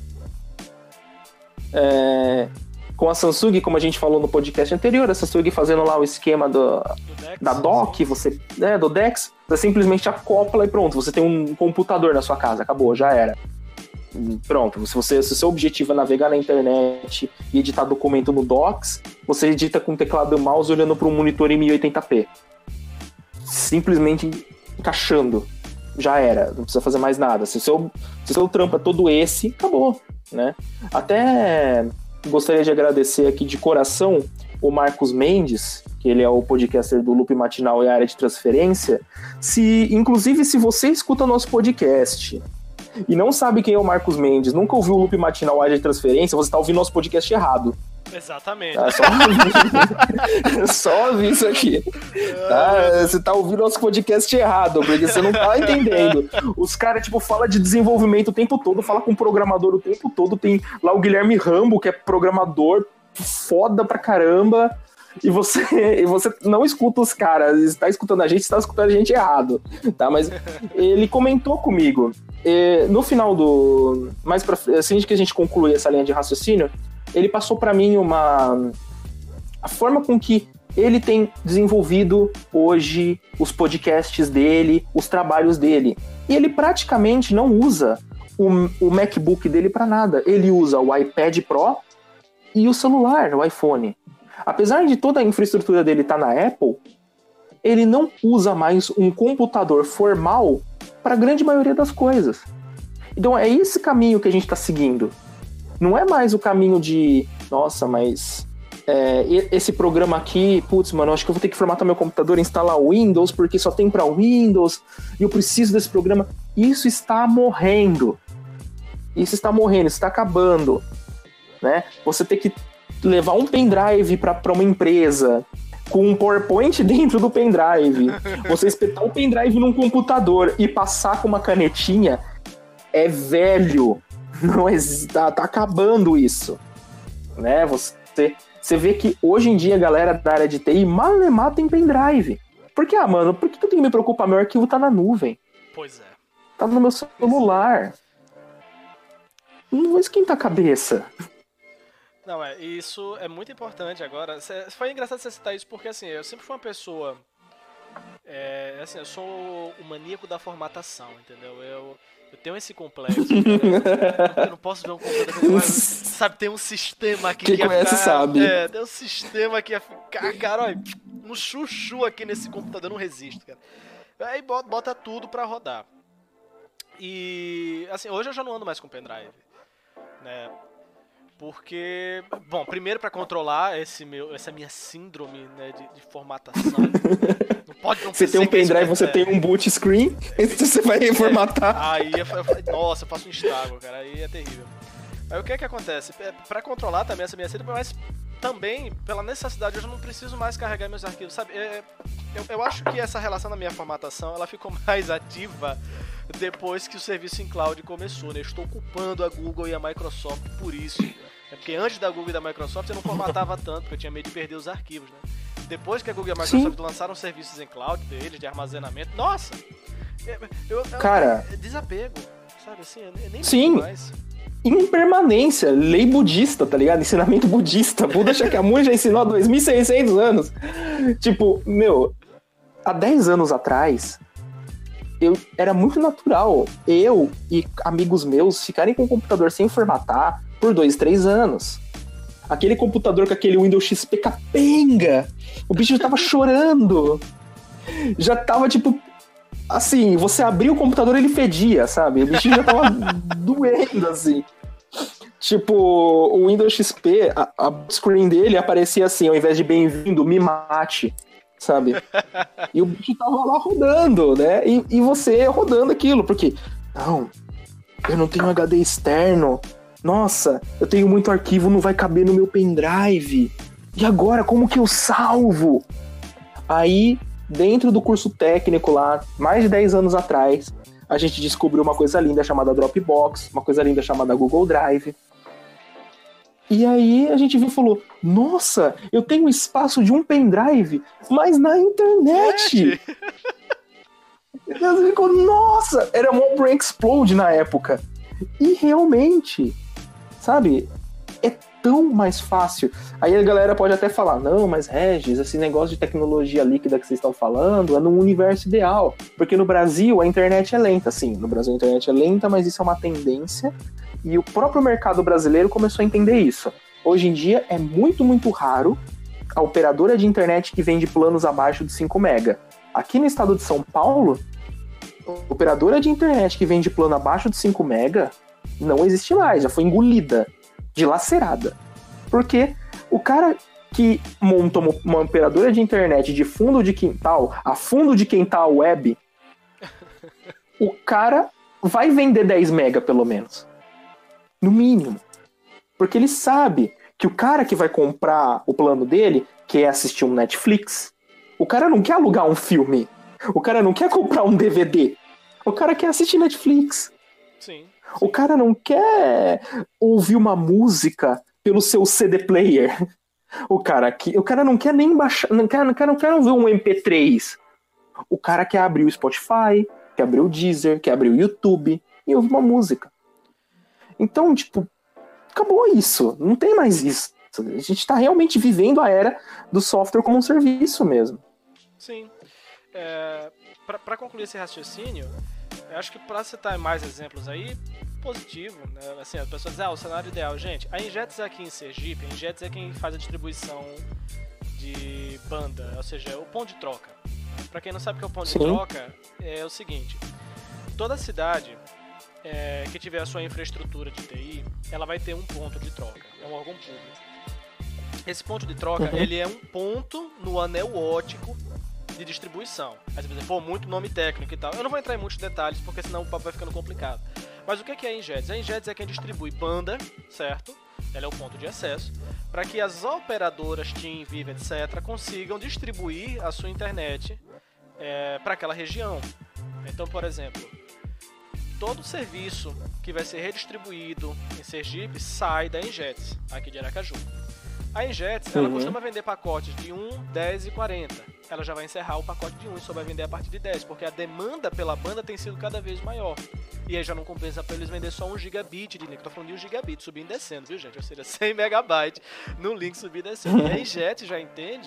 é, com a Samsung, como a gente falou no podcast anterior, a Samsung fazendo lá o esquema do, do Dex, da dock, você, né, do Dex, você simplesmente acopla e pronto, você tem um computador na sua casa, acabou, já era. Pronto, se, você, se o seu objetivo é navegar na internet e editar documento no Docs, você edita com teclado e mouse olhando para um monitor em mil e oitenta p. Simplesmente encaixando. Já era, não precisa fazer mais nada. Se o seu, se o seu trampo é todo esse, acabou, né? Até gostaria de agradecer aqui de coração o Marcos Mendes, que ele é o podcaster do Loop Matinal e a área de transferência. Se, inclusive, se você escuta o nosso podcast e não sabe quem é o Marcos Mendes, nunca ouviu o Loop Matinal área de transferência, você está ouvindo nosso podcast errado. Exatamente. Tá, só... só ouvir isso aqui. Tá? Você tá ouvindo nosso podcast errado, porque você não tá entendendo. Os caras, tipo, falam de desenvolvimento o tempo todo, fala com programador o tempo todo. Tem lá o Guilherme Rambo, que é programador foda pra caramba. E você, e você não escuta os caras, está escutando a gente, está escutando a gente errado, tá? Mas ele comentou comigo, e, no final do... mais pra, assim que a gente conclui essa linha de raciocínio, ele passou para mim uma... a forma com que ele tem desenvolvido hoje os podcasts dele, os trabalhos dele. E ele praticamente não usa o, o MacBook dele para nada. Ele usa o iPad Pro e o celular, o iPhone. Apesar de toda a infraestrutura dele estar na Apple, ele não usa mais um computador formal para a grande maioria das coisas. Então é esse caminho que a gente está seguindo. Não é mais o caminho de, nossa, mas é, esse programa aqui, putz, mano, eu acho que eu vou ter que formatar meu computador e instalar o Windows, porque só tem para Windows, e eu preciso desse programa. Isso está morrendo. Isso está morrendo, isso está acabando. Né? Você tem que levar um pendrive para uma empresa com um PowerPoint dentro do pendrive, você espetar o pendrive num computador e passar com uma canetinha, é velho. Não é, tá, tá acabando isso. Né? Você, você vê que hoje em dia a galera da área de T I malemar tem pendrive. Porque, ah, mano, por que eu tenho que me preocupar? Meu arquivo tá na nuvem. Pois é. Tá no meu celular. Não vou esquentar a cabeça. Não, é, isso é muito importante agora. Foi engraçado você citar isso porque, assim, eu sempre fui uma pessoa... É, assim, eu sou o maníaco da formatação, entendeu? Eu, eu tenho esse complexo. Eu, eu não posso ver um computador... Mas, sabe, tem um sistema aqui Quem que ia conhece ficar... sabe. É, tem um sistema que ia ficar... Cara, olha, um chuchu aqui nesse computador, eu não resisto, cara. Aí bota, bota tudo pra rodar. E, assim, hoje eu já não ando mais com pendrive, né? Porque, bom, primeiro para controlar esse meu, essa minha síndrome, né, de, de formatação. Não pode não Você tem um pendrive, você é. tem um boot screen, então você vai reformatar. É, aí, eu, eu, nossa, eu faço um estrago, cara, aí é terrível. Aí o que é que acontece? Para controlar também essa minha sede, mas também, pela necessidade, eu já não preciso mais carregar meus arquivos, sabe? Eu, eu acho que essa relação da minha formatação, ela ficou mais ativa depois que o serviço em cloud começou, né? Eu estou culpando a Google e a Microsoft por isso. É porque antes da Google e da Microsoft eu não formatava tanto, porque eu tinha medo de perder os arquivos, né? Depois que a Google e a Microsoft Sim. lançaram serviços em cloud deles, de armazenamento, nossa! Eu, eu, eu, Cara... É desapego, sabe assim? Eu nem Sim. mais. Impermanência, lei budista, tá ligado? Ensinamento budista. Buda Shakyamuni já ensinou há dois mil e seiscentos anos. Tipo, meu, há dez anos atrás, eu, era muito natural eu e amigos meus ficarem com o computador sem formatar por dois, três anos. Aquele computador com aquele Windows X P capenga, o bicho já tava chorando. Já tava, tipo... Assim, você abria o computador, ele fedia, sabe? O bichinho já tava doendo, assim. Tipo, o Windows X P, a, a screen dele aparecia assim, ao invés de bem-vindo, me mate, sabe? E o bicho tava lá rodando, né? E, e você rodando aquilo, porque... Não, eu não tenho H D externo. Nossa, eu tenho muito arquivo, não vai caber no meu pendrive. E agora, como que eu salvo? Aí... Dentro do curso técnico lá, mais de dez anos atrás, a gente descobriu uma coisa linda chamada Dropbox, uma coisa linda chamada Google Drive. E aí a gente viu e falou, nossa, eu tenho espaço de um pendrive, mas na internet! E a gente ficou, nossa, era um brain explode na época. E realmente, sabe, é tão mais fácil. Aí a galera pode até falar, não, mas Regis, esse negócio de tecnologia líquida que vocês estão falando é num universo ideal, porque no Brasil a internet é lenta, sim, no Brasil a internet é lenta, mas isso é uma tendência, e o próprio mercado brasileiro começou a entender isso. Hoje em dia é muito, muito raro a operadora de internet que vende planos abaixo de cinco mega. Aqui no estado de São Paulo, a operadora de internet que vende plano abaixo de cinco mega não existe mais, já foi engolida, dilacerada. Porque o cara que monta uma operadora de internet de fundo de quintal, a fundo de quintal web, o cara vai vender dez mega pelo menos. No mínimo. Porque ele sabe que o cara que vai comprar o plano dele quer assistir um Netflix. O cara não quer alugar um filme. O cara não quer comprar um D V D. O cara quer assistir Netflix. Sim. O cara não quer ouvir uma música pelo seu C D player. O cara, que, o cara não quer nem baixar, não quer, não quer, não quer ouvir um M P três. O cara quer abrir o Spotify, quer abrir o Deezer, quer abrir o YouTube e ouvir uma música. Então, tipo, acabou isso. Não tem mais isso. A gente tá realmente vivendo a era do software como um serviço mesmo. Sim. É, para concluir esse raciocínio, eu acho que para citar mais exemplos aí, positivo, né? Assim, as pessoas dizem, ah, o cenário ideal. Gente, a Injets aqui em Sergipe, a Injets é quem faz a distribuição de banda, ou seja, o ponto de troca. Para quem não sabe o que é o ponto Sim. de troca, é o seguinte, toda cidade é, que tiver a sua infraestrutura de T I, ela vai ter um ponto de troca, é um órgão público. Esse ponto de troca, uhum. ele é um ponto no anel óptico de distribuição. Aí você vai dizer, pô, muito nome técnico e tal. Eu não vou entrar em muitos detalhes, porque senão o papo vai ficando complicado. Mas o que é a Injets? A Injets é quem distribui banda, certo? Ela é o ponto de acesso, para que as operadoras, TIM, Viva, etcétera, consigam distribuir a sua internet é, para aquela região. Então, por exemplo, todo serviço que vai ser redistribuído em Sergipe sai da Injets, aqui de Aracaju. A Injets, ela uhum. costuma vender pacotes de um, dez e quarenta. Ela já vai encerrar o pacote de um e só vai vender a partir de dez, porque a demanda pela banda tem sido cada vez maior. E aí já não compensa para eles vender só um gigabit de link. Tô falando de um gigabit, subindo e descendo, viu, gente? Ou seja, cem megabytes no link subir e descendo. E a Injets já entende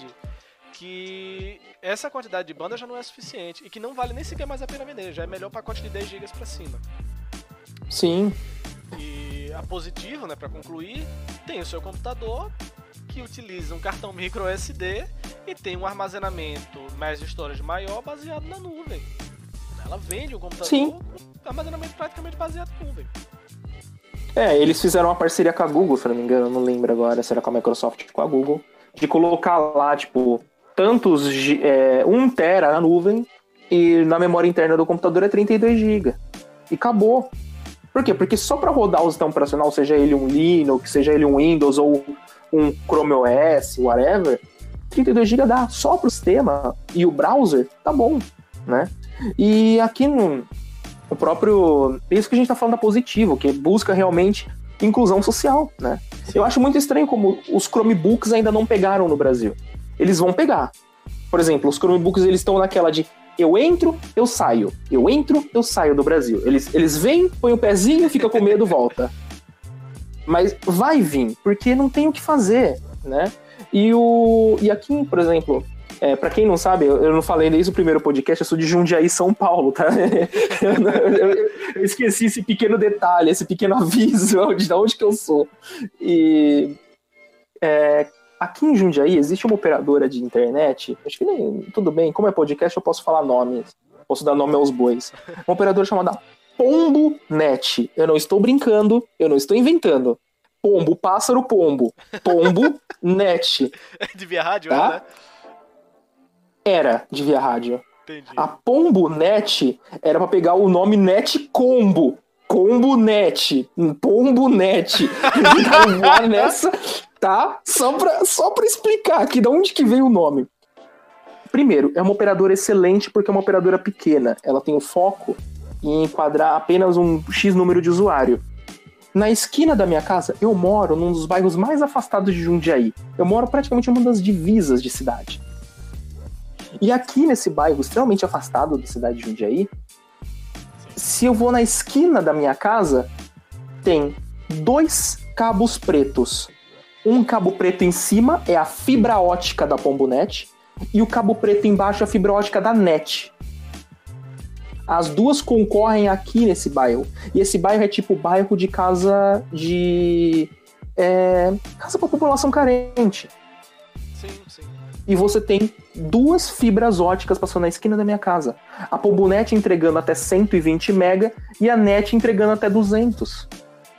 que essa quantidade de banda já não é suficiente e que não vale nem sequer mais a pena vender. Já é melhor o pacote de dez gigas para cima. Sim. E a Positivo, né, para concluir, tem o seu computador que utiliza um cartão micro S D e tem um armazenamento mais storage maior baseado na nuvem. Ela vende um computador Sim. com armazenamento praticamente baseado na nuvem. É, eles fizeram uma parceria com a Google, se não me engano, não lembro agora se era com a Microsoft ou com a Google, de colocar lá, tipo, tantos, é, um tera na nuvem e na memória interna do computador é trinta e dois gigas. E acabou. Por quê? Porque só para rodar o sistema operacional, seja ele um Linux, seja ele um Windows ou um Chrome O S, whatever, trinta e dois gigas dá. Só pro sistema e o browser, tá bom, né? E aqui no o próprio... Isso que a gente tá falando da Positivo, que busca realmente inclusão social, né? Eu acho muito estranho como os Chromebooks ainda não pegaram no Brasil. Eles vão pegar. Por exemplo, os Chromebooks, eles estão naquela de eu entro, eu saio. Eu entro, eu saio do Brasil. Eles, eles vêm, põem o pezinho, fica com medo, volta. Mas vai vir, porque não tem o que fazer, né? E, o, e aqui, por exemplo, é, pra quem não sabe, eu, eu não falei desde o primeiro podcast, eu sou de Jundiaí, São Paulo, tá? Eu, eu, eu esqueci esse pequeno detalhe, esse pequeno aviso de onde que eu sou. E... É, aqui em Jundiaí existe uma operadora de internet, acho que nem, tudo bem, como é podcast eu posso falar nomes, posso dar nome aos bois. Uma operadora chamada Pombo Net. Eu não estou brincando, eu não estou inventando. Pombo, pássaro, pombo. Pombo Net. De via rádio, tá? né? Era de via rádio. Entendi. A Pombo Net era pra pegar o nome Net Combo. Combo Net. Pombo Net. Então, nessa... Tá? Só pra, só pra explicar aqui de onde que veio o nome. Primeiro, é uma operadora excelente porque é uma operadora pequena. Ela tem o foco em enquadrar apenas um X número de usuário. Na esquina da minha casa, eu moro num dos bairros mais afastados de Jundiaí. Eu moro praticamente em uma das divisas de cidade. E aqui nesse bairro extremamente afastado da cidade de Jundiaí, se eu vou na esquina da minha casa, tem dois cabos pretos. Um cabo preto em cima é a fibra ótica da Pombonet e o cabo preto embaixo é a fibra ótica da Net. As duas concorrem aqui nesse bairro. E esse bairro é tipo bairro de casa de... É, casa para população carente. Sim, sim. E você tem duas fibras óticas passando na esquina da minha casa. A Pombonet entregando até cento e vinte mega e a Net entregando até duzentos.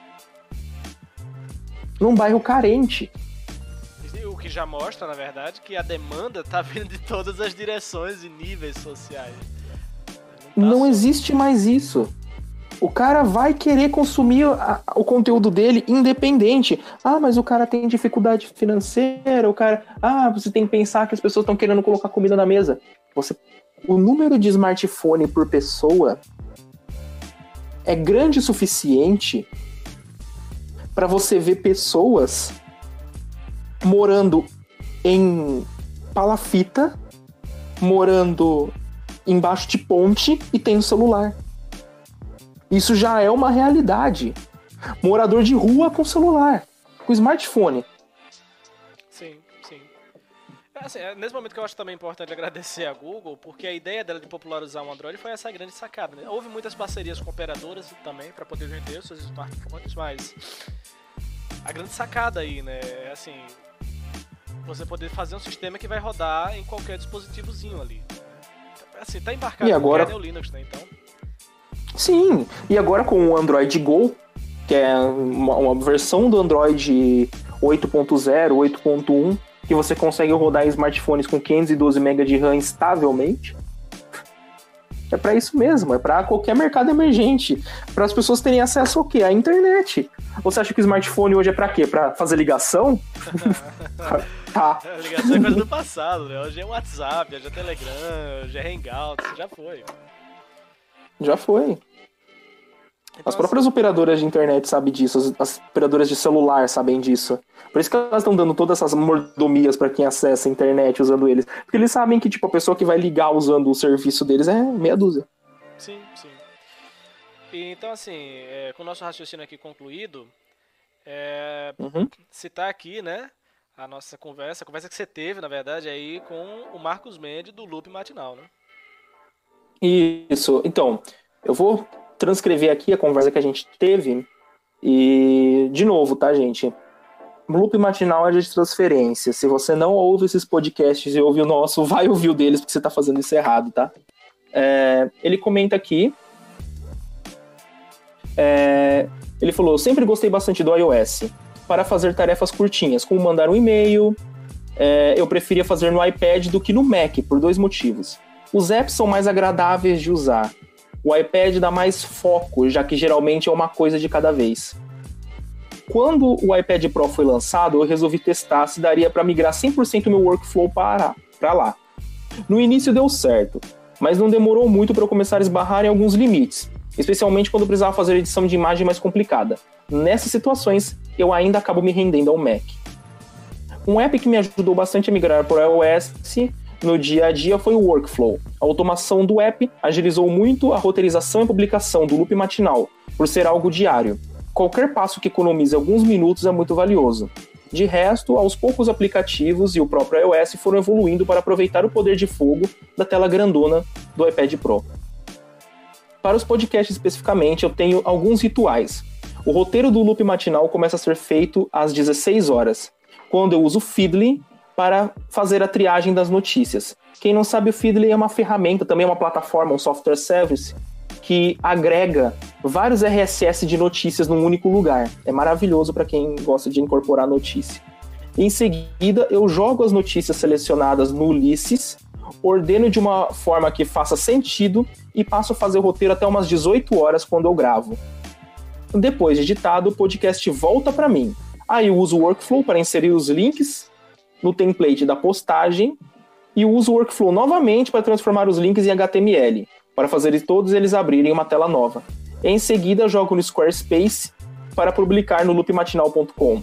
Num bairro carente. O que já mostra, na verdade, que a demanda tá vindo de todas as direções e níveis sociais. Não, tá não só... existe mais isso. O cara vai querer consumir a, o conteúdo dele independente. Ah, mas o cara tem dificuldade financeira, o cara... Ah, você tem que pensar que as pessoas estão querendo colocar comida na mesa. Você... O número de smartphone por pessoa é grande o suficiente para você ver pessoas morando em palafita, morando embaixo de ponte e tem um celular. Isso já é uma realidade. Morador de rua com celular, com smartphone. Sim, sim. Assim, é nesse momento que eu acho também importante agradecer a Google, porque a ideia dela de popularizar o Android foi essa grande sacada, né? Houve muitas parcerias com operadoras também para poder vender os seus smartphones, mas a grande sacada aí, né, é assim, você poder fazer um sistema que vai rodar em qualquer dispositivozinho ali. Assim, tá embarcado e agora... no kernel Linux, né, então... Sim, e agora com o Android Go, que é uma, uma versão do Android oito ponto zero, oito ponto um, que você consegue rodar em smartphones com quinhentos e doze megabytes de RAM estavelmente. É pra isso mesmo, é pra qualquer mercado emergente, para as pessoas terem acesso ao quê? À internet. Você acha que o smartphone hoje é pra quê? Pra fazer ligação? Tá. A ligação é coisa do passado, né? Hoje é WhatsApp, hoje é Telegram, hoje é Hangouts, já foi. Já foi. Então, as próprias assim... operadoras de internet sabem disso, as, as operadoras de celular sabem disso. Por isso que elas estão dando todas essas mordomias para quem acessa a internet usando eles. Porque eles sabem que tipo, a pessoa que vai ligar usando o serviço deles é meia dúzia. Sim, sim. E, então, assim, é, com o nosso raciocínio aqui concluído, é, uhum. citar aqui, né, a nossa conversa, a conversa que você teve, na verdade, aí com o Marcos Mendes do Loop Matinal, né? Isso. Então, eu vou transcrever aqui a conversa que a gente teve e, de novo, tá, gente? Loop Matinal é de transferência. Se você não ouve esses podcasts e ouve o nosso, vai ouvir o deles, porque você tá fazendo isso errado, tá? É, ele comenta aqui... É, ele falou, eu sempre gostei bastante do iOS para fazer tarefas curtinhas, como mandar um e-mail. É, eu preferia fazer no iPad do que no Mac, por dois motivos. Os apps são mais agradáveis de usar. O iPad dá mais foco, já que geralmente é uma coisa de cada vez. Quando o iPad Pro foi lançado, eu resolvi testar se daria para migrar cem por cento do meu workflow para, para lá. No início deu certo, mas não demorou muito para eu começar a esbarrar em alguns limites, especialmente quando eu precisava fazer edição de imagem mais complicada. Nessas situações, eu ainda acabo me rendendo ao Mac. Um app que me ajudou bastante a migrar para o iOS no dia a dia foi o Workflow. A automação do app agilizou muito a roteirização e publicação do loop matinal, por ser algo diário. Qualquer passo que economize alguns minutos é muito valioso. De resto, aos poucos aplicativos e o próprio iOS foram evoluindo para aproveitar o poder de fogo da tela grandona do iPad Pro. Para os podcasts especificamente, eu tenho alguns rituais. O roteiro do loop matinal começa a ser feito às dezesseis horas, quando eu uso o Feedly para fazer a triagem das notícias. Quem não sabe, o Feedly é uma ferramenta, também é uma plataforma, um software service, que agrega vários R S S de notícias num único lugar. É maravilhoso para quem gosta de incorporar notícia. Em seguida, eu jogo as notícias selecionadas no Ulysses, ordeno de uma forma que faça sentido e passo a fazer o roteiro até umas dezoito horas quando eu gravo. Depois de editado, o podcast volta para mim. Aí eu uso o Workflow para inserir os links no template da postagem e uso o Workflow novamente para transformar os links em H T M L, para fazer todos eles abrirem uma tela nova. Em seguida, jogo no Squarespace para publicar no loop matinal ponto com.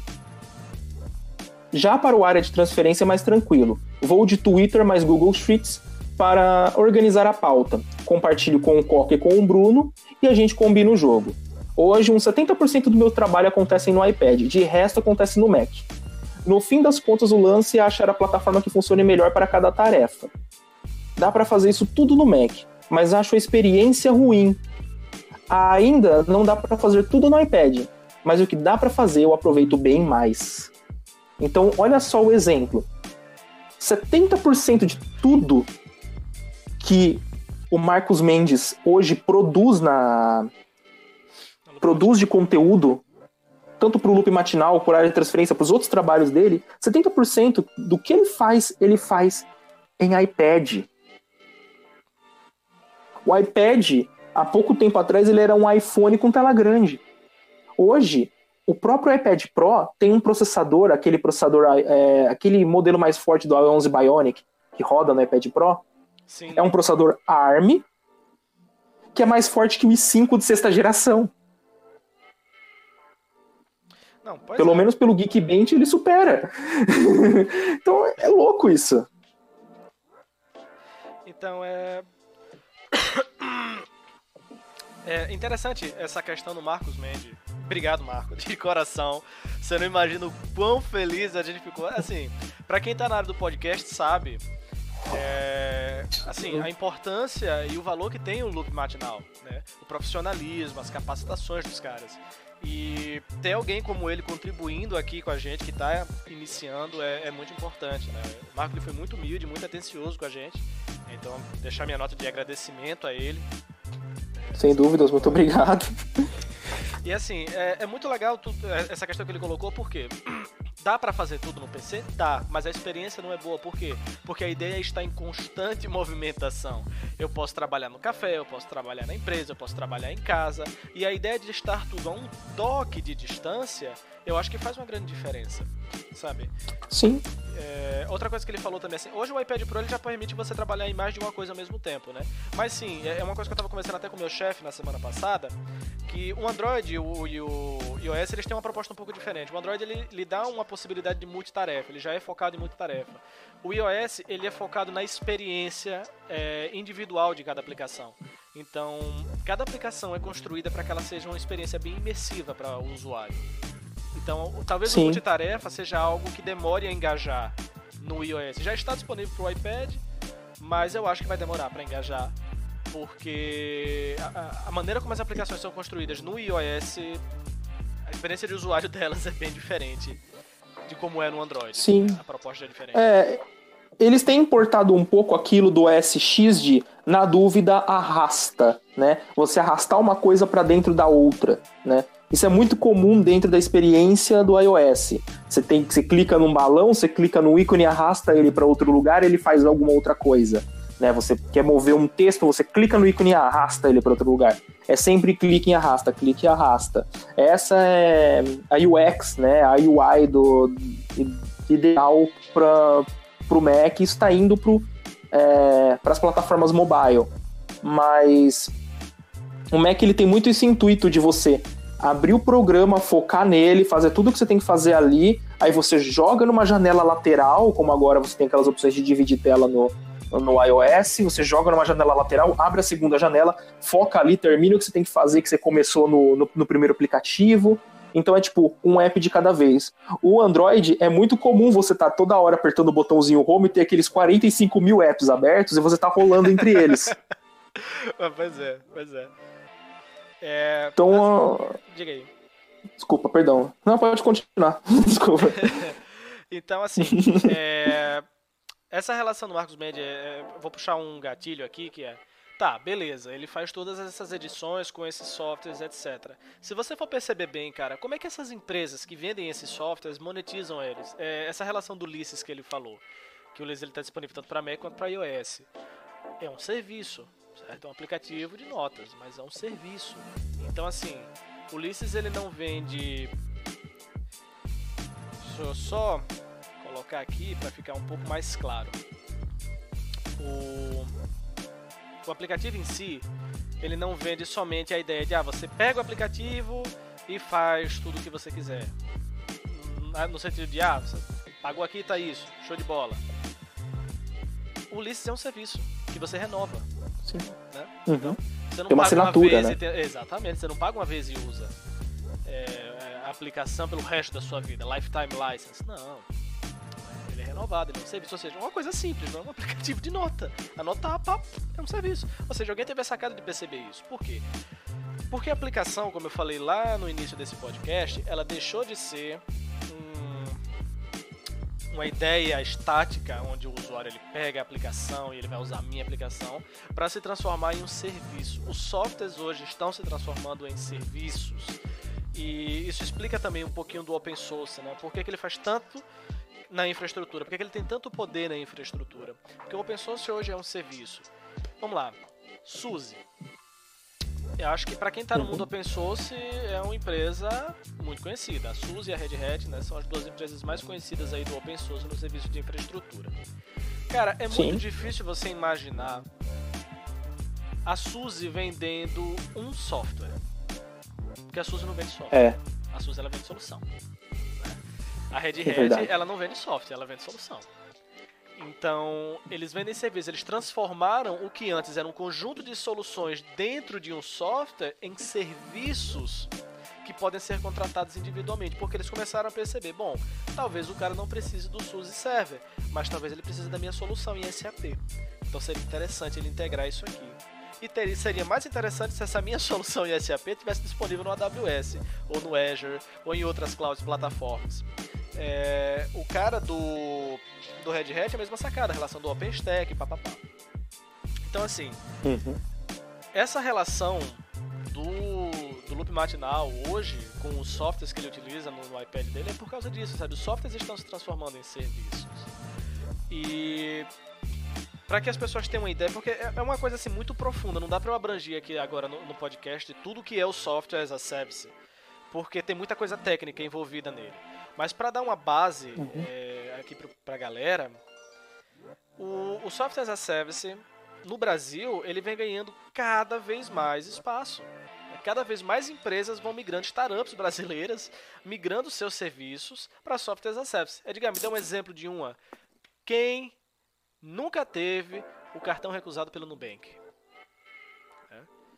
Já para o área de transferência é mais tranquilo. Vou de Twitter mais Google Sheets para organizar a pauta. Compartilho com o Coca e com o Bruno e a gente combina o jogo. Hoje, uns setenta por cento do meu trabalho acontece no iPad, de resto acontece no Mac. No fim das contas, o lance é achar a plataforma que funcione melhor para cada tarefa. Dá para fazer isso tudo no Mac, mas acho a experiência ruim. Ainda não dá para fazer tudo no iPad, mas o que dá para fazer eu aproveito bem mais. Então, olha só o exemplo. setenta por cento de tudo que o Marcos Mendes hoje produz na produz de conteúdo, tanto para o loop matinal, por área de transferência, para os outros trabalhos dele, setenta por cento do que ele faz, ele faz em iPad. O iPad, há pouco tempo atrás, ele era um iPhone com tela grande. Hoje, o próprio iPad Pro tem um processador, aquele processador, é, aquele modelo mais forte do A onze Bionic, que roda no iPad Pro. Sim. É um processador ARM, que é mais forte que o i cinco de sexta geração. Não, pelo é. menos pelo Geekbench ele supera. Então é louco isso. Então é... É interessante essa questão do Marcos Mendes. Obrigado, Marco, de coração. Você não imagina o quão feliz a gente ficou. Assim, pra quem tá na área do podcast sabe, é, assim, a importância e o valor que tem o loop matinal, né? O profissionalismo, as capacitações dos caras. E ter alguém como ele contribuindo aqui com a gente, que está iniciando, é, é muito importante, né? O Marco ele foi muito humilde, muito atencioso com a gente. Então, deixar minha nota de agradecimento a ele. Sem dúvidas, muito obrigado. E assim, é, é muito legal tudo, essa questão que ele colocou, porque dá pra fazer tudo no P C? Dá, mas a experiência não é boa. Por quê? Porque a ideia está em constante movimentação. Eu posso trabalhar no café, eu posso trabalhar na empresa, eu posso trabalhar em casa. E a ideia de estar tudo a um toque de distância, eu acho que faz uma grande diferença, sabe? Sim. É, outra coisa que ele falou também, assim, hoje o iPad Pro ele já permite você trabalhar em mais de uma coisa ao mesmo tempo, né? Mas sim, é uma coisa que eu tava conversando até com o meu chefe na semana passada, que o Android e o, e o iOS eles têm uma proposta um pouco diferente. O Android ele, ele dá uma possibilidade de multitarefa, ele já é focado em multitarefa. O iOS ele é focado na experiência é, individual de cada aplicação. Então, cada aplicação é construída para que ela seja uma experiência bem imersiva para o usuário. Então, talvez Sim. o multitarefa seja algo que demore a engajar no iOS. Já está disponível para o iPad, mas eu acho que vai demorar para engajar, porque a, a maneira como as aplicações são construídas no iOS, a experiência de usuário delas é bem diferente de como é no Android. Sim. A proposta é diferente. É, eles têm importado um pouco aquilo do O S X de, na dúvida, arrasta, né? Você arrastar uma coisa para dentro da outra, né? Isso é muito comum dentro da experiência do iOS. Você, tem, você clica num balão, você clica no ícone e arrasta ele para outro lugar, ele faz alguma outra coisa. né? Você quer mover um texto, você clica no ícone e arrasta ele para outro lugar. É sempre clique e arrasta, clique e arrasta. Essa é a U X, né? A U I do, ideal para o Mac. Isso está indo para é, as plataformas mobile. Mas o Mac ele tem muito esse intuito de você abrir o programa, focar nele, fazer tudo o que você tem que fazer ali, aí você joga numa janela lateral, como agora você tem aquelas opções de dividir tela no, no iOS, você joga numa janela lateral, abre a segunda janela, foca ali, termina o que você tem que fazer, que você começou no, no, no primeiro aplicativo. Então é tipo um app de cada vez. O Android é muito comum você estar tá toda hora apertando o botãozinho Home e ter aqueles quarenta e cinco mil apps abertos e você tá rolando entre eles. Pois é, pois é. É, então, assim, diga aí. Desculpa, perdão. Não, pode continuar. Desculpa. Então, assim, é, essa relação do Marcos Mendes, é, vou puxar um gatilho aqui, que é, tá, beleza, ele faz todas essas edições com esses softwares, etcétera. Se você for perceber bem, cara, como é que essas empresas que vendem esses softwares monetizam eles? É, essa relação do Ulysses que ele falou, que o Ulysses está disponível tanto para Mac quanto para iOS. É um serviço. Certo? É um aplicativo de notas, mas é um serviço. Então, assim, o Ulysses ele não vende. Deixa eu só colocar aqui para ficar um pouco mais claro. O... o aplicativo em si, ele não vende somente a ideia de ah, você pega o aplicativo e faz tudo o que você quiser. No sentido de ah, você pagou aqui e tá isso, show de bola. O Ulysses é um serviço que você renova. Sim. Né? Uhum. Então, você não tem uma paga assinatura, uma vez né? e tem... Exatamente, você não paga uma vez e usa é, a aplicação pelo resto da sua vida, lifetime license. Não. Ele é renovado, ele é um serviço. Ou seja, uma coisa simples, não é um aplicativo de nota. Anotar, pá, é um serviço. Ou seja, alguém teve a sacada de perceber isso. Por quê? Porque a aplicação, como eu falei lá no início desse podcast, ela deixou de ser uma ideia estática, onde o usuário ele pega a aplicação e ele vai usar a minha aplicação, para se transformar em um serviço. Os softwares hoje estão se transformando em serviços. E isso explica também um pouquinho do open source, né? Por que que ele faz tanto na infraestrutura? Por que que ele tem tanto poder na infraestrutura? Porque o open source hoje é um serviço. Vamos lá. SUSE. Eu acho que para quem está no mundo open source é uma empresa muito conhecida. A SUSE e a Red Hat, né, são as duas empresas mais conhecidas aí do open source no serviço de infraestrutura. Cara, é muito Sim. difícil você imaginar a SUSE vendendo um software. Porque a SUSE não vende software. É. A SUSE ela vende solução. A Red Hat, verdade. ela não vende software, ela vende solução. Então, eles vendem serviços, eles transformaram o que antes era um conjunto de soluções dentro de um software em serviços que podem ser contratados individualmente, porque eles começaram a perceber, bom, talvez o cara não precise do SUSE Server, mas talvez ele precise da minha solução em S A P. Então seria interessante ele integrar isso aqui. E teria, seria mais interessante se essa minha solução em S A P estivesse disponível no A W S, ou no Azure, ou em outras cloud plataformas. É, o cara do, do Red Hat é a mesma sacada, a relação do OpenStack, papapá. Então, assim, Uhum. essa relação do, do loop matinal hoje, com os softwares que ele utiliza no, no iPad dele, é por causa disso, sabe? Os softwares estão se transformando em serviços. E para que as pessoas tenham uma ideia, porque é uma coisa assim muito profunda, não dá para eu abranger aqui agora no, no podcast tudo que é o software as a service, porque tem muita coisa técnica envolvida nele. Mas para dar uma base uhum. é, aqui para a galera, o, o software as a service no Brasil ele vem ganhando cada vez mais espaço. Cada vez mais empresas vão migrando, startups brasileiras, migrando seus serviços para software as a service. Edgar, me dá um exemplo de uma. Quem nunca teve o cartão recusado pelo Nubank? É.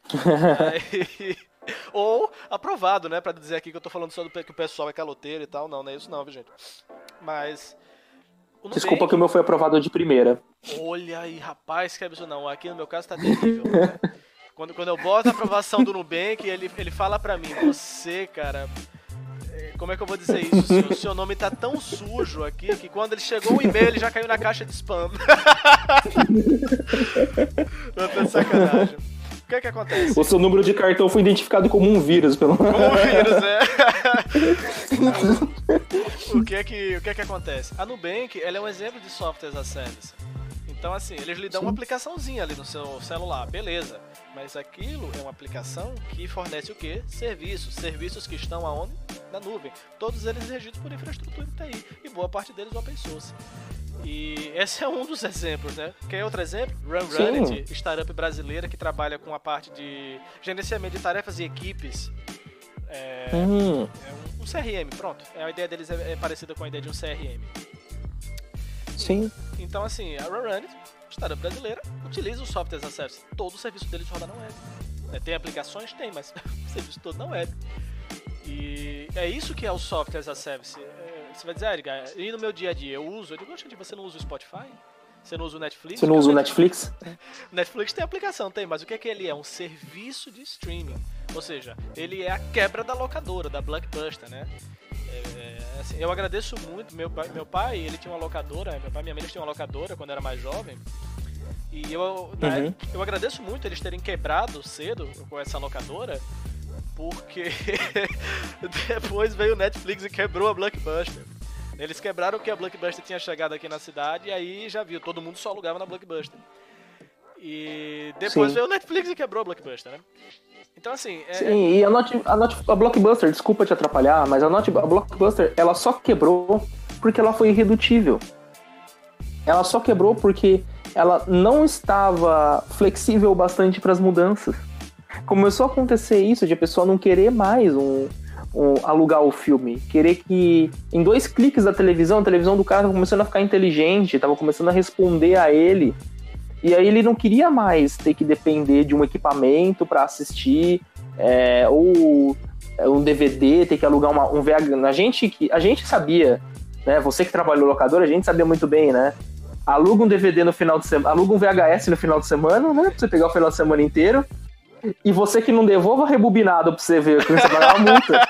Aí, ou aprovado, né? Pra dizer aqui que eu tô falando só do que o pessoal é caloteiro e tal. Não, não é isso não, viu, gente? Mas o Nubank... Desculpa que o meu foi aprovado de primeira. Olha aí, rapaz, que absurdo. Não, aqui no meu caso tá terrível. Né? Quando, quando eu boto a aprovação do Nubank, ele, ele fala pra mim, você, cara... Como é que eu vou dizer isso? O seu nome tá tão sujo aqui que quando ele chegou o e-mail ele já caiu na caixa de spam. Não tô de sacanagem. O que é que acontece? O seu número de cartão foi identificado como um vírus, pelo menos. Como um vírus, é. o, que é que, o que é que acontece? A Nubank ela é um exemplo de software as a service. Então, assim, eles lhe dão Sim. uma aplicaçãozinha ali no seu celular, beleza. Mas aquilo é uma aplicação que fornece o quê? Serviços. Serviços que estão aonde? Na nuvem. Todos eles regidos por infraestrutura T I. E boa parte deles open source. E esse é um dos exemplos, né? Quer outro exemplo? RunRunit, startup brasileira que trabalha com a parte de gerenciamento de tarefas e equipes. É, hum. é um, um C R M, pronto. A ideia deles é, é parecida com a ideia de um C R M. Sim. Então, assim, a RunRunit, startup brasileira, utiliza o software as a service. Todo o serviço deles roda na web. É, tem aplicações? Tem, mas o serviço todo na web. E é isso que é o software as a service. É, você vai dizer, ah, Edgar, e no meu dia a dia eu uso? Eu digo, gente, você não usa o Spotify? Você não usa o Netflix? Você não usa o Netflix? Netflix tem aplicação, tem, mas o que é que ele é? Um serviço de streaming. Ou seja, ele é a quebra da locadora, da Blockbuster, né? É, assim, eu agradeço muito, meu pai, meu pai, ele tinha uma locadora, meu pai e minha mãe tinham uma locadora quando eu era mais jovem. E eu, na uhum. época, eu agradeço muito eles terem quebrado cedo com essa locadora, porque depois veio o Netflix e quebrou a Blockbuster. Eles quebraram que a Blockbuster tinha chegado aqui na cidade e aí já viu, todo mundo só alugava na Blockbuster. E depois Sim. veio o Netflix e quebrou a Blockbuster, né? Então, assim... É... Sim, e a, Not, a, Not, a Blockbuster, desculpa te atrapalhar, mas a, Not, a Blockbuster, ela só quebrou porque ela foi irredutível. Ela só quebrou porque ela não estava flexível bastante para as mudanças. Começou a acontecer isso de a pessoa não querer mais um, um, alugar o filme, querer que em dois cliques da televisão, a televisão do cara estava começando a ficar inteligente, estava começando a responder a ele, e aí ele não queria mais ter que depender de um equipamento para assistir, é, ou um D V D, ter que alugar uma, um V H S. A gente, que, a gente sabia, né, você que trabalhou no locador, a gente sabia muito bem, né? Aluga um D V D no final de semana, aluga um V H S no final de semana, né? Pra você pegar o final de semana inteiro. E você que não devolva rebobinado pra você ver, porque você vai pagar uma multa.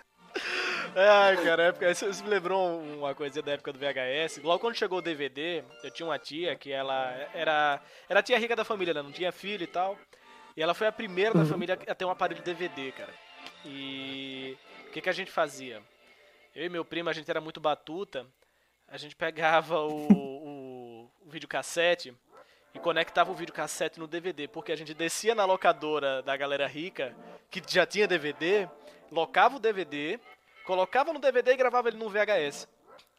Ai, cara, época, isso me lembrou uma coisa da época do V H S. Logo quando chegou o D V D, eu tinha uma tia que ela era, era a tia rica da família, né? Não tinha filho e tal. E ela foi a primeira uhum. da família a ter um aparelho D V D, cara. E o que, que a gente fazia? Eu e meu primo, a gente era muito batuta. A gente pegava o, o, o videocassete e conectava o videocassete no D V D, porque a gente descia na locadora da galera rica, que já tinha D V D, locava o D V D, colocava no D V D e gravava ele no V H S.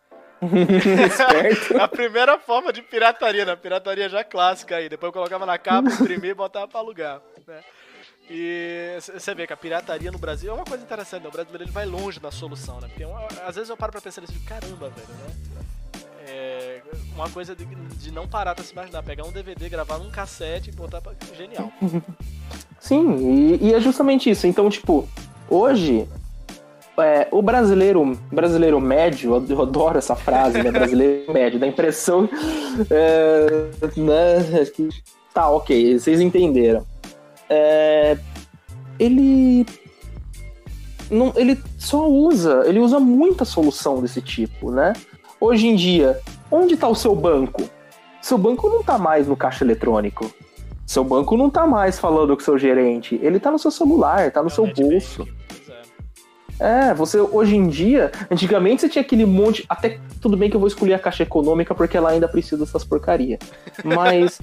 A primeira forma de pirataria, né? Pirataria já clássica aí. Depois eu colocava na capa, imprimia e botava pra alugar, né? E você vê que a pirataria no Brasil é uma coisa interessante, né? O brasileiro ele vai longe na solução, né? Porque uma, às vezes eu paro pra pensar nisso de caramba, velho, né? É uma coisa de, de não parar pra se imaginar, pegar um D V D, gravar num cassete e botar pra... Genial. Sim, e, e é justamente isso. Então, tipo, hoje, é, o brasileiro, brasileiro médio, eu adoro essa frase, né? Brasileiro médio, dá a impressão, é, né? Tá, ok, vocês entenderam. É, ele não, ele só usa, ele usa muita solução desse tipo, né? Hoje em dia, onde está o seu banco? Seu banco não está mais no caixa eletrônico. Seu banco não está mais falando com o seu gerente. Ele está no seu celular, está no é seu bolso. É. é, você hoje em dia, antigamente você tinha aquele monte, até tudo bem que eu vou escolher a Caixa Econômica porque ela ainda precisa dessas porcaria. Mas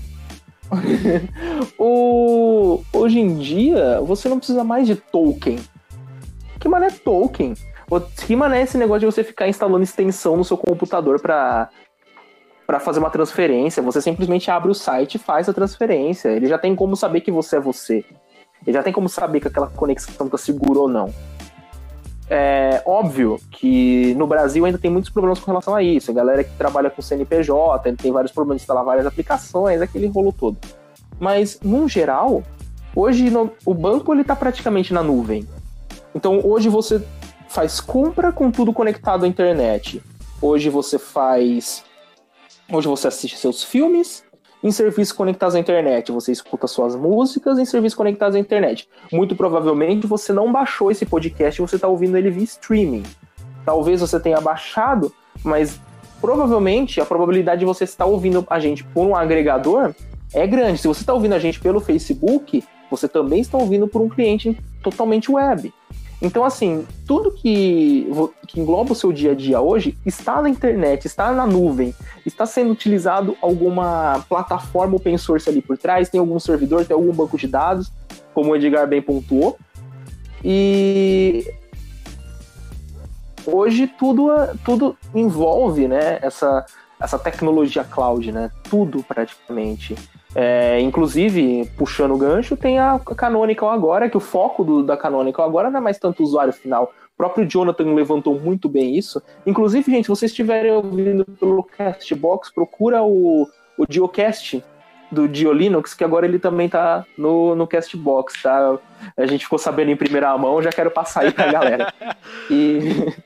o... hoje em dia, você não precisa mais de token. Que mané é token? Que mané é esse negócio de você ficar instalando extensão no seu computador pra, pra fazer uma transferência? Você simplesmente abre o site e faz a transferência. Ele já tem como saber que você é você. Ele já tem como saber que aquela conexão tá segura ou não. É óbvio que no Brasil ainda tem muitos problemas com relação a isso. A galera que trabalha com C N P J, ele tem vários problemas de instalar várias aplicações, aquele rolo todo. Mas, no geral, hoje no, o banco ele tá praticamente na nuvem. Então, hoje você faz compra com tudo conectado à internet. Hoje você faz... Hoje você assiste seus filmes em serviços conectados à internet. Você escuta suas músicas em serviços conectados à internet. Muito provavelmente você não baixou esse podcast e você está ouvindo ele via streaming. Talvez você tenha baixado, mas provavelmente a probabilidade de você estar ouvindo a gente por um agregador é grande. Se você está ouvindo a gente pelo Facebook, você também está ouvindo por um cliente totalmente web. Então, assim, tudo que, que engloba o seu dia a dia hoje está na internet, está na nuvem, está sendo utilizado alguma plataforma open source ali por trás, tem algum servidor, tem algum banco de dados, como o Edgar bem pontuou. E hoje tudo, tudo envolve, né, essa, essa tecnologia cloud, né? Tudo praticamente. É, inclusive, puxando o gancho, tem a Canonical agora, que o foco do, da Canonical agora não é mais tanto o usuário final. O próprio Jonathan levantou muito bem isso. Inclusive, gente, se vocês estiverem ouvindo pelo Castbox, procura o, o Diocast do Dio Linux, que agora ele também tá no, no Castbox, tá? A gente ficou sabendo em primeira mão, já quero passar aí pra galera. E,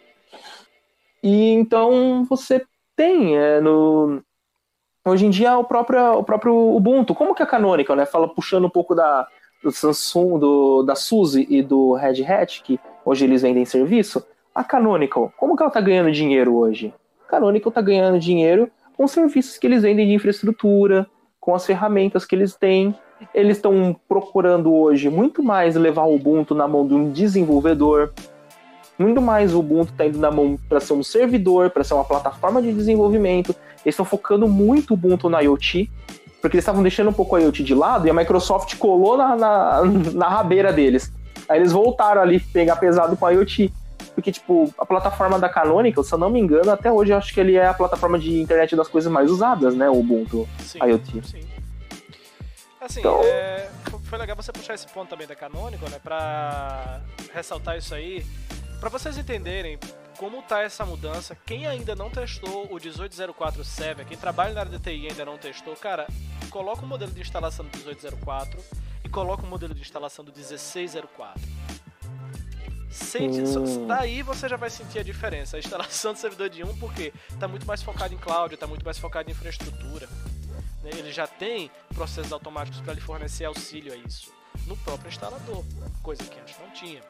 e então você tem é, no... Hoje em dia, o próprio, o próprio Ubuntu, como que a Canonical, né, fala, puxando um pouco da, do Samsung, do, da SUSE e do Red Hat, que hoje eles vendem serviço, a Canonical, como que ela está ganhando dinheiro hoje? A Canonical está ganhando dinheiro com os serviços que eles vendem de infraestrutura, com as ferramentas que eles têm. Eles estão procurando hoje muito mais levar o Ubuntu na mão de um desenvolvedor, muito mais o Ubuntu está indo na mão para ser um servidor, para ser uma plataforma de desenvolvimento. Eles estão focando muito o Ubuntu na IoT, porque eles estavam deixando um pouco a IoT de lado e a Microsoft colou na, na, na rabeira deles. Aí eles voltaram ali pegar pesado com a IoT. Porque, tipo, a plataforma da Canonical, se eu não me engano, até hoje eu acho que ele é a plataforma de internet das coisas mais usadas, né? O Ubuntu sim, IoT. Sim. Assim, então... é, foi legal você puxar esse ponto também da Canonical, né? Pra ressaltar isso aí. Pra vocês entenderem como tá essa mudança, quem ainda não testou o dezoito zero quatro Server, quem trabalha na área de T I ainda não testou, cara, coloca o modelo de instalação do dezoito zero quatro e coloca o modelo de instalação do dezesseis zero quatro. Sente, hum. Daí você já vai sentir a diferença. A instalação do servidor de um, porque tá muito mais focado em cloud, tá muito mais focado em infraestrutura. Ele já tem processos automáticos para lhe fornecer auxílio a isso no próprio instalador, coisa que antes não tinha.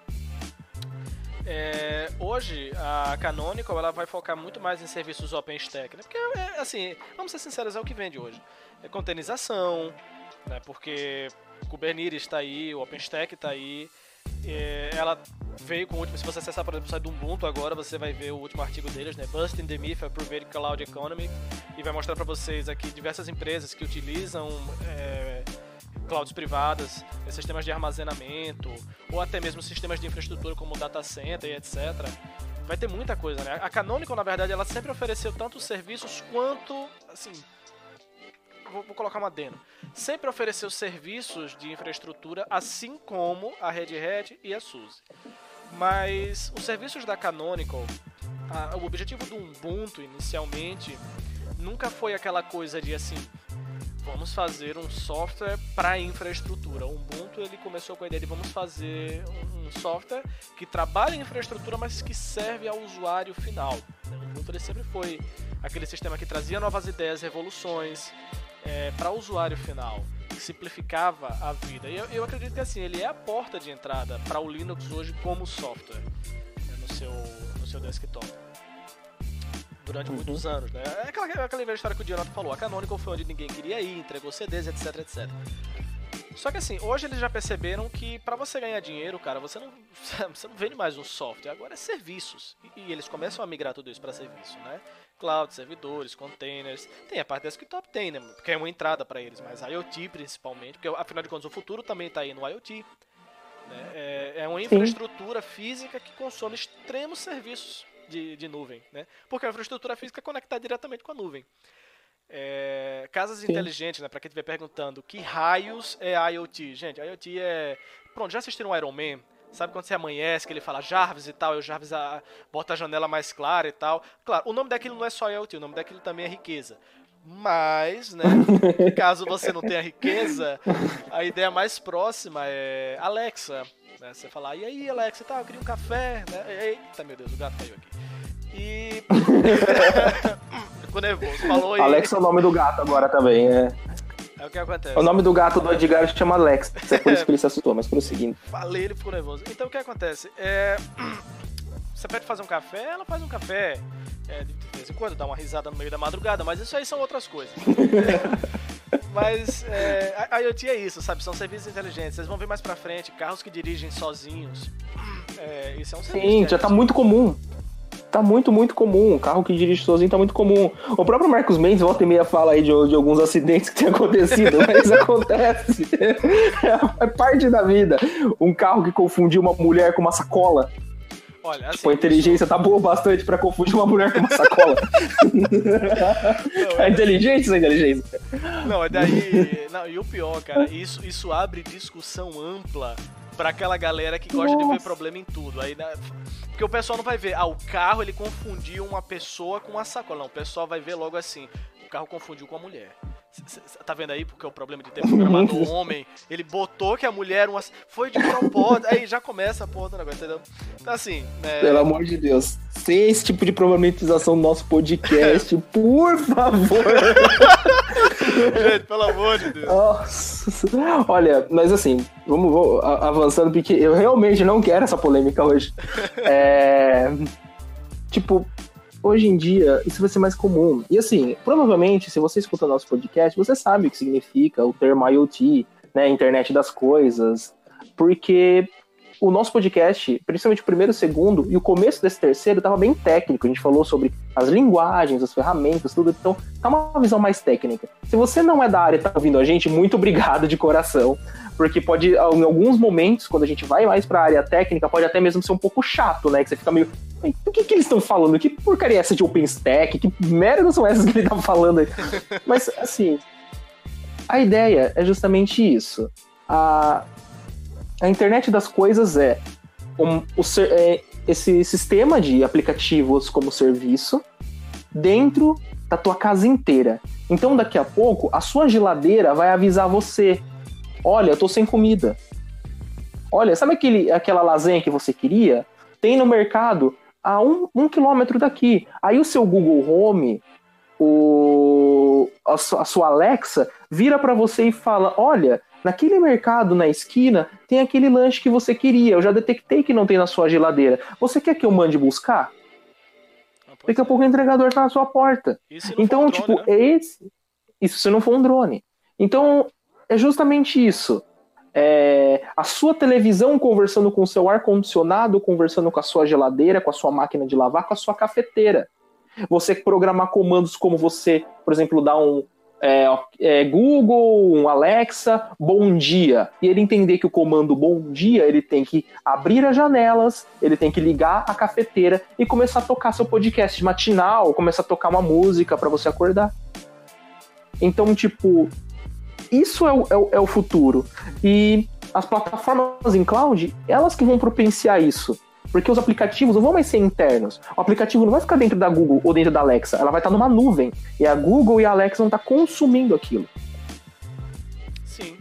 É, hoje a Canonical ela vai focar muito mais em serviços OpenStack, né? Porque é, assim, vamos ser sinceros, é o que vende hoje. É containerização, né? Porque Kubernetes está aí, o OpenStack está aí. É, ela veio com o último, se você acessar por exemplo o site do Ubuntu agora, você vai ver o último artigo deles, né? Busting the Myth of Private Cloud Economy, e vai mostrar para vocês aqui diversas empresas que utilizam é, clouds privadas, sistemas de armazenamento, ou até mesmo sistemas de infraestrutura como data center e etcétera. Vai ter muita coisa, né? A Canonical, na verdade, ela sempre ofereceu tanto serviços quanto, assim, vou, vou colocar uma adendo, sempre ofereceu serviços de infraestrutura, assim como a Red Hat e a SUSE. Mas os serviços da Canonical, a, o objetivo do Ubuntu, inicialmente, nunca foi aquela coisa de, assim, vamos fazer um software para infraestrutura. O Ubuntu ele começou com a ideia de vamos fazer um software que trabalha em infraestrutura, mas que serve ao usuário final. O Ubuntu ele sempre foi aquele sistema que trazia novas ideias, revoluções é, para o usuário final, que simplificava a vida. E eu, eu acredito que assim, ele é a porta de entrada para o Linux hoje como software, né, no seu, no seu desktop. Durante uhum. muitos anos, né? É aquela, aquela velha história que o Jonathan falou. A Canonical foi onde ninguém queria ir, entregou C Ds, etc, etcétera. Só que assim, hoje eles já perceberam que pra você ganhar dinheiro, cara, você não, você não vende mais um software, agora é serviços. E, e eles começam a migrar tudo isso pra serviço, né? Cloud, servidores, containers. Tem a parte desktop, tem, né? Porque é uma entrada pra eles, mas IoT principalmente, porque afinal de contas o futuro também tá aí no IoT. Né? É, é uma infraestrutura Sim. física que consome extremos serviços De, de nuvem, né? Porque a infraestrutura física é conectada diretamente com a nuvem. É, casas Sim. inteligentes, né? Para quem estiver perguntando, que raios é IoT? Gente, IoT é... Pronto, já assistiram o Iron Man? Sabe quando você amanhece, que ele fala Jarvis e tal, e o Jarvis a, bota a janela mais clara e tal? Claro, o nome daquilo não é só IoT, o nome daquilo também é riqueza. Mas, né, caso você não tenha riqueza, a ideia mais próxima é Alexa. Né, você falar, e aí Alexa, tá, eu queria um café, né? Eita, meu Deus, o gato caiu aqui. E... ficou nervoso, falou e... Alexa é o nome do gato agora também, é. É o que acontece. O nome do gato do Edgar se chama Alex, é por isso que ele se assustou, mas prosseguindo. Falei, ele ficou nervoso. Então o que acontece? É... Você pede fazer um café, ela faz um café. É, de vez em quando, dá uma risada no meio da madrugada, mas isso aí são outras coisas. É, mas é, a IoT é isso, sabe? São serviços inteligentes. Vocês vão ver mais pra frente, carros que dirigem sozinhos. É, isso é um serviço. Sim, já tá muito comum. Tá muito, muito comum. O carro que dirige sozinho tá muito comum. O próprio Marcos Mendes, volta e meia, fala aí de, de alguns acidentes que tem acontecido, mas acontece. É, é parte da vida. Um carro que confundiu uma mulher com uma sacola. Olha, assim, tipo, a inteligência isso... tá boa bastante pra confundir uma mulher com uma sacola. Não, é... é inteligente essa inteligência. Não, é daí... Não, e o pior, cara, isso, isso abre discussão ampla pra aquela galera que gosta Nossa. de ver problema em tudo. Aí, né? Porque o pessoal não vai ver, ah, o carro ele confundiu uma pessoa com uma sacola. Não, o pessoal vai ver logo assim, o carro confundiu com a mulher. C- c- tá vendo aí porque é o problema de ter programado um homem? Ele botou que a mulher era uma... foi de propósito. Aí já começa a porra do negócio, entendeu? Então assim... É... Pelo amor de Deus. Sem esse tipo de problematização do nosso podcast, por favor. Gente, pelo amor de Deus. Nossa. Olha, mas assim, vamos, vamos avançando, porque eu realmente não quero essa polêmica hoje. É... Tipo... Hoje em dia, isso vai ser mais comum. E assim, provavelmente, se você escuta o nosso podcast, você sabe o que significa o termo IoT, né, Internet das Coisas, porque o nosso podcast, principalmente o primeiro e o segundo, e o começo desse terceiro, estava bem técnico. A gente falou sobre as linguagens, as ferramentas, tudo. Então, tá uma visão mais técnica. Se você não é da área e tá ouvindo a gente, muito obrigado de coração. Porque pode, em alguns momentos, quando a gente vai mais pra área técnica, pode até mesmo ser um pouco chato, né? Que você fica meio... O que que eles estão falando? Que porcaria é essa de OpenStack? Que merda são essas que ele tá falando aí? Mas, assim, a ideia é justamente isso. A, a internet das coisas é, um, o, é esse sistema de aplicativos como serviço dentro da tua casa inteira. Então, daqui a pouco, a sua geladeira vai avisar você: olha, eu tô sem comida. Olha, sabe aquele, aquela lasanha que você queria? Tem no mercado a um, um quilômetro daqui. Aí o seu Google Home, o, a, a sua Alexa, vira pra você e fala: olha, naquele mercado na esquina tem aquele lanche que você queria. Eu já detectei que não tem na sua geladeira. Você quer que eu mande buscar? Daqui a pouco o entregador tá na sua porta. Então, um tipo, drone, né? é esse. Isso se não for um drone. Então, é justamente isso. É, a sua televisão conversando com o seu ar-condicionado, conversando com a sua geladeira, com a sua máquina de lavar, com a sua cafeteira. Você programar comandos como você, por exemplo, dar um é, é, Google, um Alexa, bom dia. E ele entender que o comando bom dia, ele tem que abrir as janelas, ele tem que ligar a cafeteira e começar a tocar seu podcast matinal, começar a tocar uma música para você acordar. Então, tipo... Isso é o, é, o, é o futuro. E as plataformas em cloud, elas que vão propiciar isso. Porque os aplicativos não vão mais ser internos. O aplicativo não vai ficar dentro da Google ou dentro da Alexa. Ela vai estar numa nuvem. E a Google e a Alexa vão estar consumindo aquilo. Sim.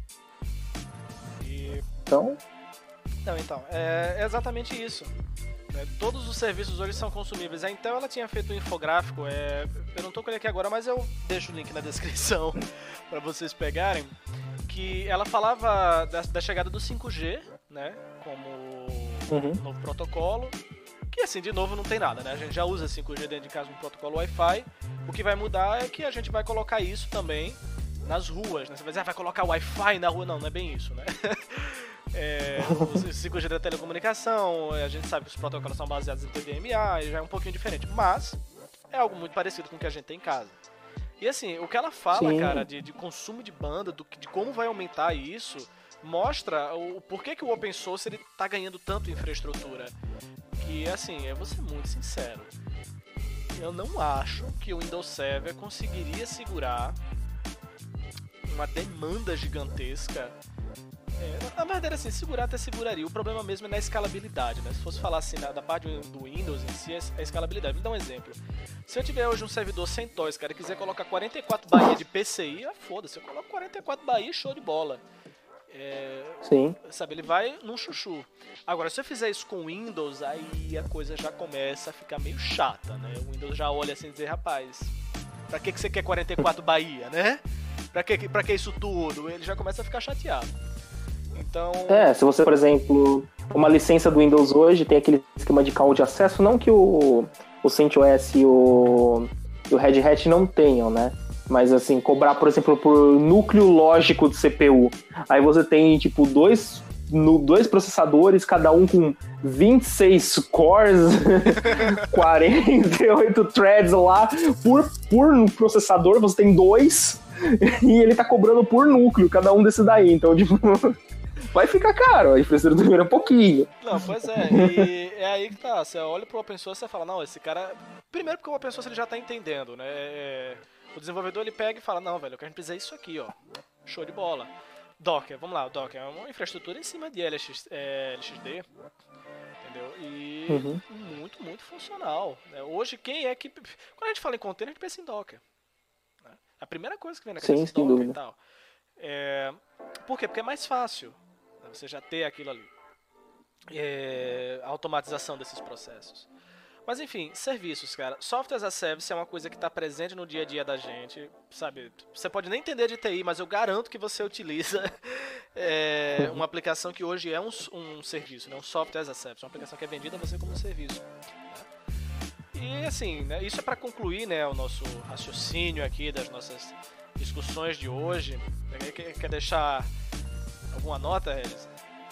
E... Então... Não, então, é exatamente isso. É, todos os serviços hoje são consumíveis. A Intel ela tinha feito um infográfico, é, eu não tô com ele aqui agora, mas eu deixo o link na descrição para vocês pegarem, que ela falava da, da chegada do cinco G, né, como uhum. novo protocolo, que assim, de novo não tem nada, né, a gente já usa cinco G dentro de casa, um protocolo Wi-Fi. O que vai mudar é que a gente vai colocar isso também nas ruas, né? Você vai dizer, ah, vai colocar Wi-Fi na rua? Não, não é bem isso, né. É, o cinco G da telecomunicação, a gente sabe que os protocolos são baseados em T D M A, e já é um pouquinho diferente, mas é algo muito parecido com o que a gente tem em casa. E assim, o que ela fala, Sim. cara, de, de consumo de banda, do, de como vai aumentar isso, mostra o, o porquê que o open source ele tá ganhando tanto infraestrutura. Que assim, eu vou ser muito sincero, eu não acho que o Windows Server conseguiria segurar uma demanda gigantesca. É, na verdade, assim, segurar até seguraria. O problema mesmo é na escalabilidade, né? Se fosse falar assim, na, da parte do Windows em si, é a escalabilidade. Vou dar um exemplo. Se eu tiver hoje um servidor sem toys, cara, e quiser colocar quarenta e quatro baías de P C I, ah, foda-se, eu coloco quarenta e quatro baías, show de bola. É, Sim. Sabe, ele vai num chuchu. Agora, se eu fizer isso com o Windows, aí a coisa já começa a ficar meio chata, né? O Windows já olha assim e diz, rapaz, pra que, que você quer quarenta e quatro baías, né? Pra que, pra que isso tudo? Ele já começa a ficar chateado. Então... É, se você, por exemplo, uma licença do Windows hoje tem aquele esquema de call de acesso, não que o, o CentOS e o, o Red Hat não tenham, né? Mas assim, cobrar, por exemplo, por núcleo lógico do C P U. Aí você tem, tipo, dois no, dois processadores, cada um com vinte e seis cores, quarenta e oito threads lá, por, por processador você tem dois, e ele tá cobrando por núcleo, cada um desse daí, então, tipo, vai ficar caro, a infraestrutura é um pouquinho. Não, pois é, e é aí que tá, você olha pro open source e você fala, não, esse cara, primeiro porque o open source ele já tá entendendo, né, é... O desenvolvedor ele pega e fala, não, velho, o que a gente precisa é isso aqui, ó. Show de bola. Docker, vamos lá, o Docker é uma infraestrutura em cima de L X, é, L X D, entendeu? E uhum. muito, muito funcional. Né? Hoje, quem é que... Quando a gente fala em container, a gente pensa em Docker. Né? A primeira coisa que vem na cabeça é Docker e tal. É... Por quê? Porque é mais fácil, né? Você já ter aquilo ali. É... A automatização desses processos. Mas enfim, serviços, cara. Software as a Service é uma coisa que está presente no dia a dia da gente, sabe? Você pode nem entender de T I, mas eu garanto que você utiliza é, uma aplicação que hoje é um, um serviço, né? Um software as a Service, uma aplicação que é vendida a você como um serviço. Né? E assim, né? Isso é para concluir, né, o nosso raciocínio aqui das nossas discussões de hoje. Quer, quer deixar alguma nota, Regis?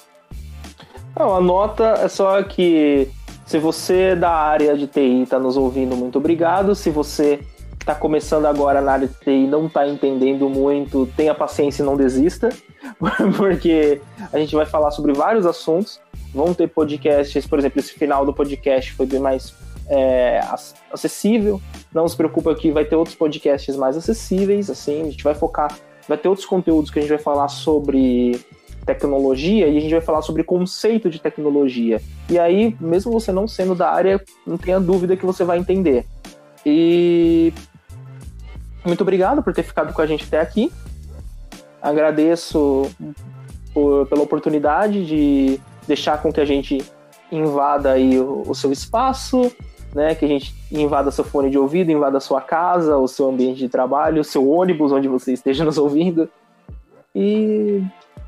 Não, a nota é só que se você da área de T I está nos ouvindo, muito obrigado. Se você está começando agora na área de T I e não está entendendo muito, tenha paciência e não desista, porque a gente vai falar sobre vários assuntos. Vão ter podcasts, por exemplo, esse final do podcast foi bem mais é, acessível. Não se preocupa que vai ter outros podcasts mais acessíveis, assim, a gente vai focar, vai ter outros conteúdos que a gente vai falar sobre tecnologia e a gente vai falar sobre conceito de tecnologia. E aí, mesmo você não sendo da área, não tenha dúvida que você vai entender. E muito obrigado por ter ficado com a gente até aqui. Agradeço por, pela oportunidade de deixar com que a gente invada aí o, o seu espaço, né? Que a gente invada seu fone de ouvido, invada a sua casa, o seu ambiente de trabalho, o seu ônibus, onde você esteja nos ouvindo. E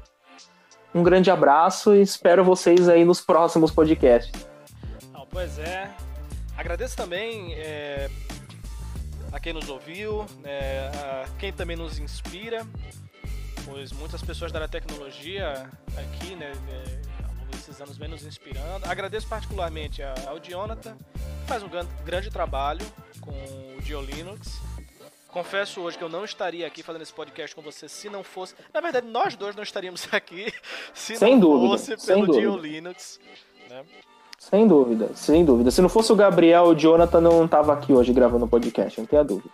um grande abraço e espero vocês aí nos próximos podcasts. Não, pois é. Agradeço também é, a quem nos ouviu, é, a quem também nos inspira, pois muitas pessoas da tecnologia aqui, né, ao longo desses anos vem nos inspirando. Agradeço particularmente ao Jonathan, que faz um grande trabalho com o DioLinux. Confesso hoje que eu não estaria aqui fazendo esse podcast com você se não fosse... Na verdade, nós dois não estaríamos aqui se sem não dúvida, fosse pelo DioLinux. Né? Sem dúvida, sem dúvida. Se não fosse o Gabriel, o Jonathan não estava aqui hoje gravando o podcast, não tenha dúvida.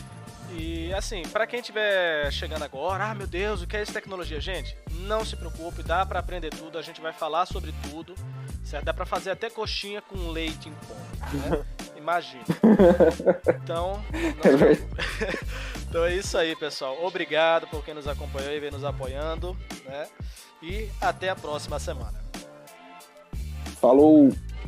E assim, para quem estiver chegando agora, ah, meu Deus, o que é essa tecnologia? Gente, não se preocupe, dá para aprender tudo, a gente vai falar sobre tudo, certo? Dá para fazer até coxinha com leite em pó, né? Imagina. Então, é então é isso aí, pessoal. Obrigado por quem nos acompanhou e vem nos apoiando, né? E até a próxima semana. Falou!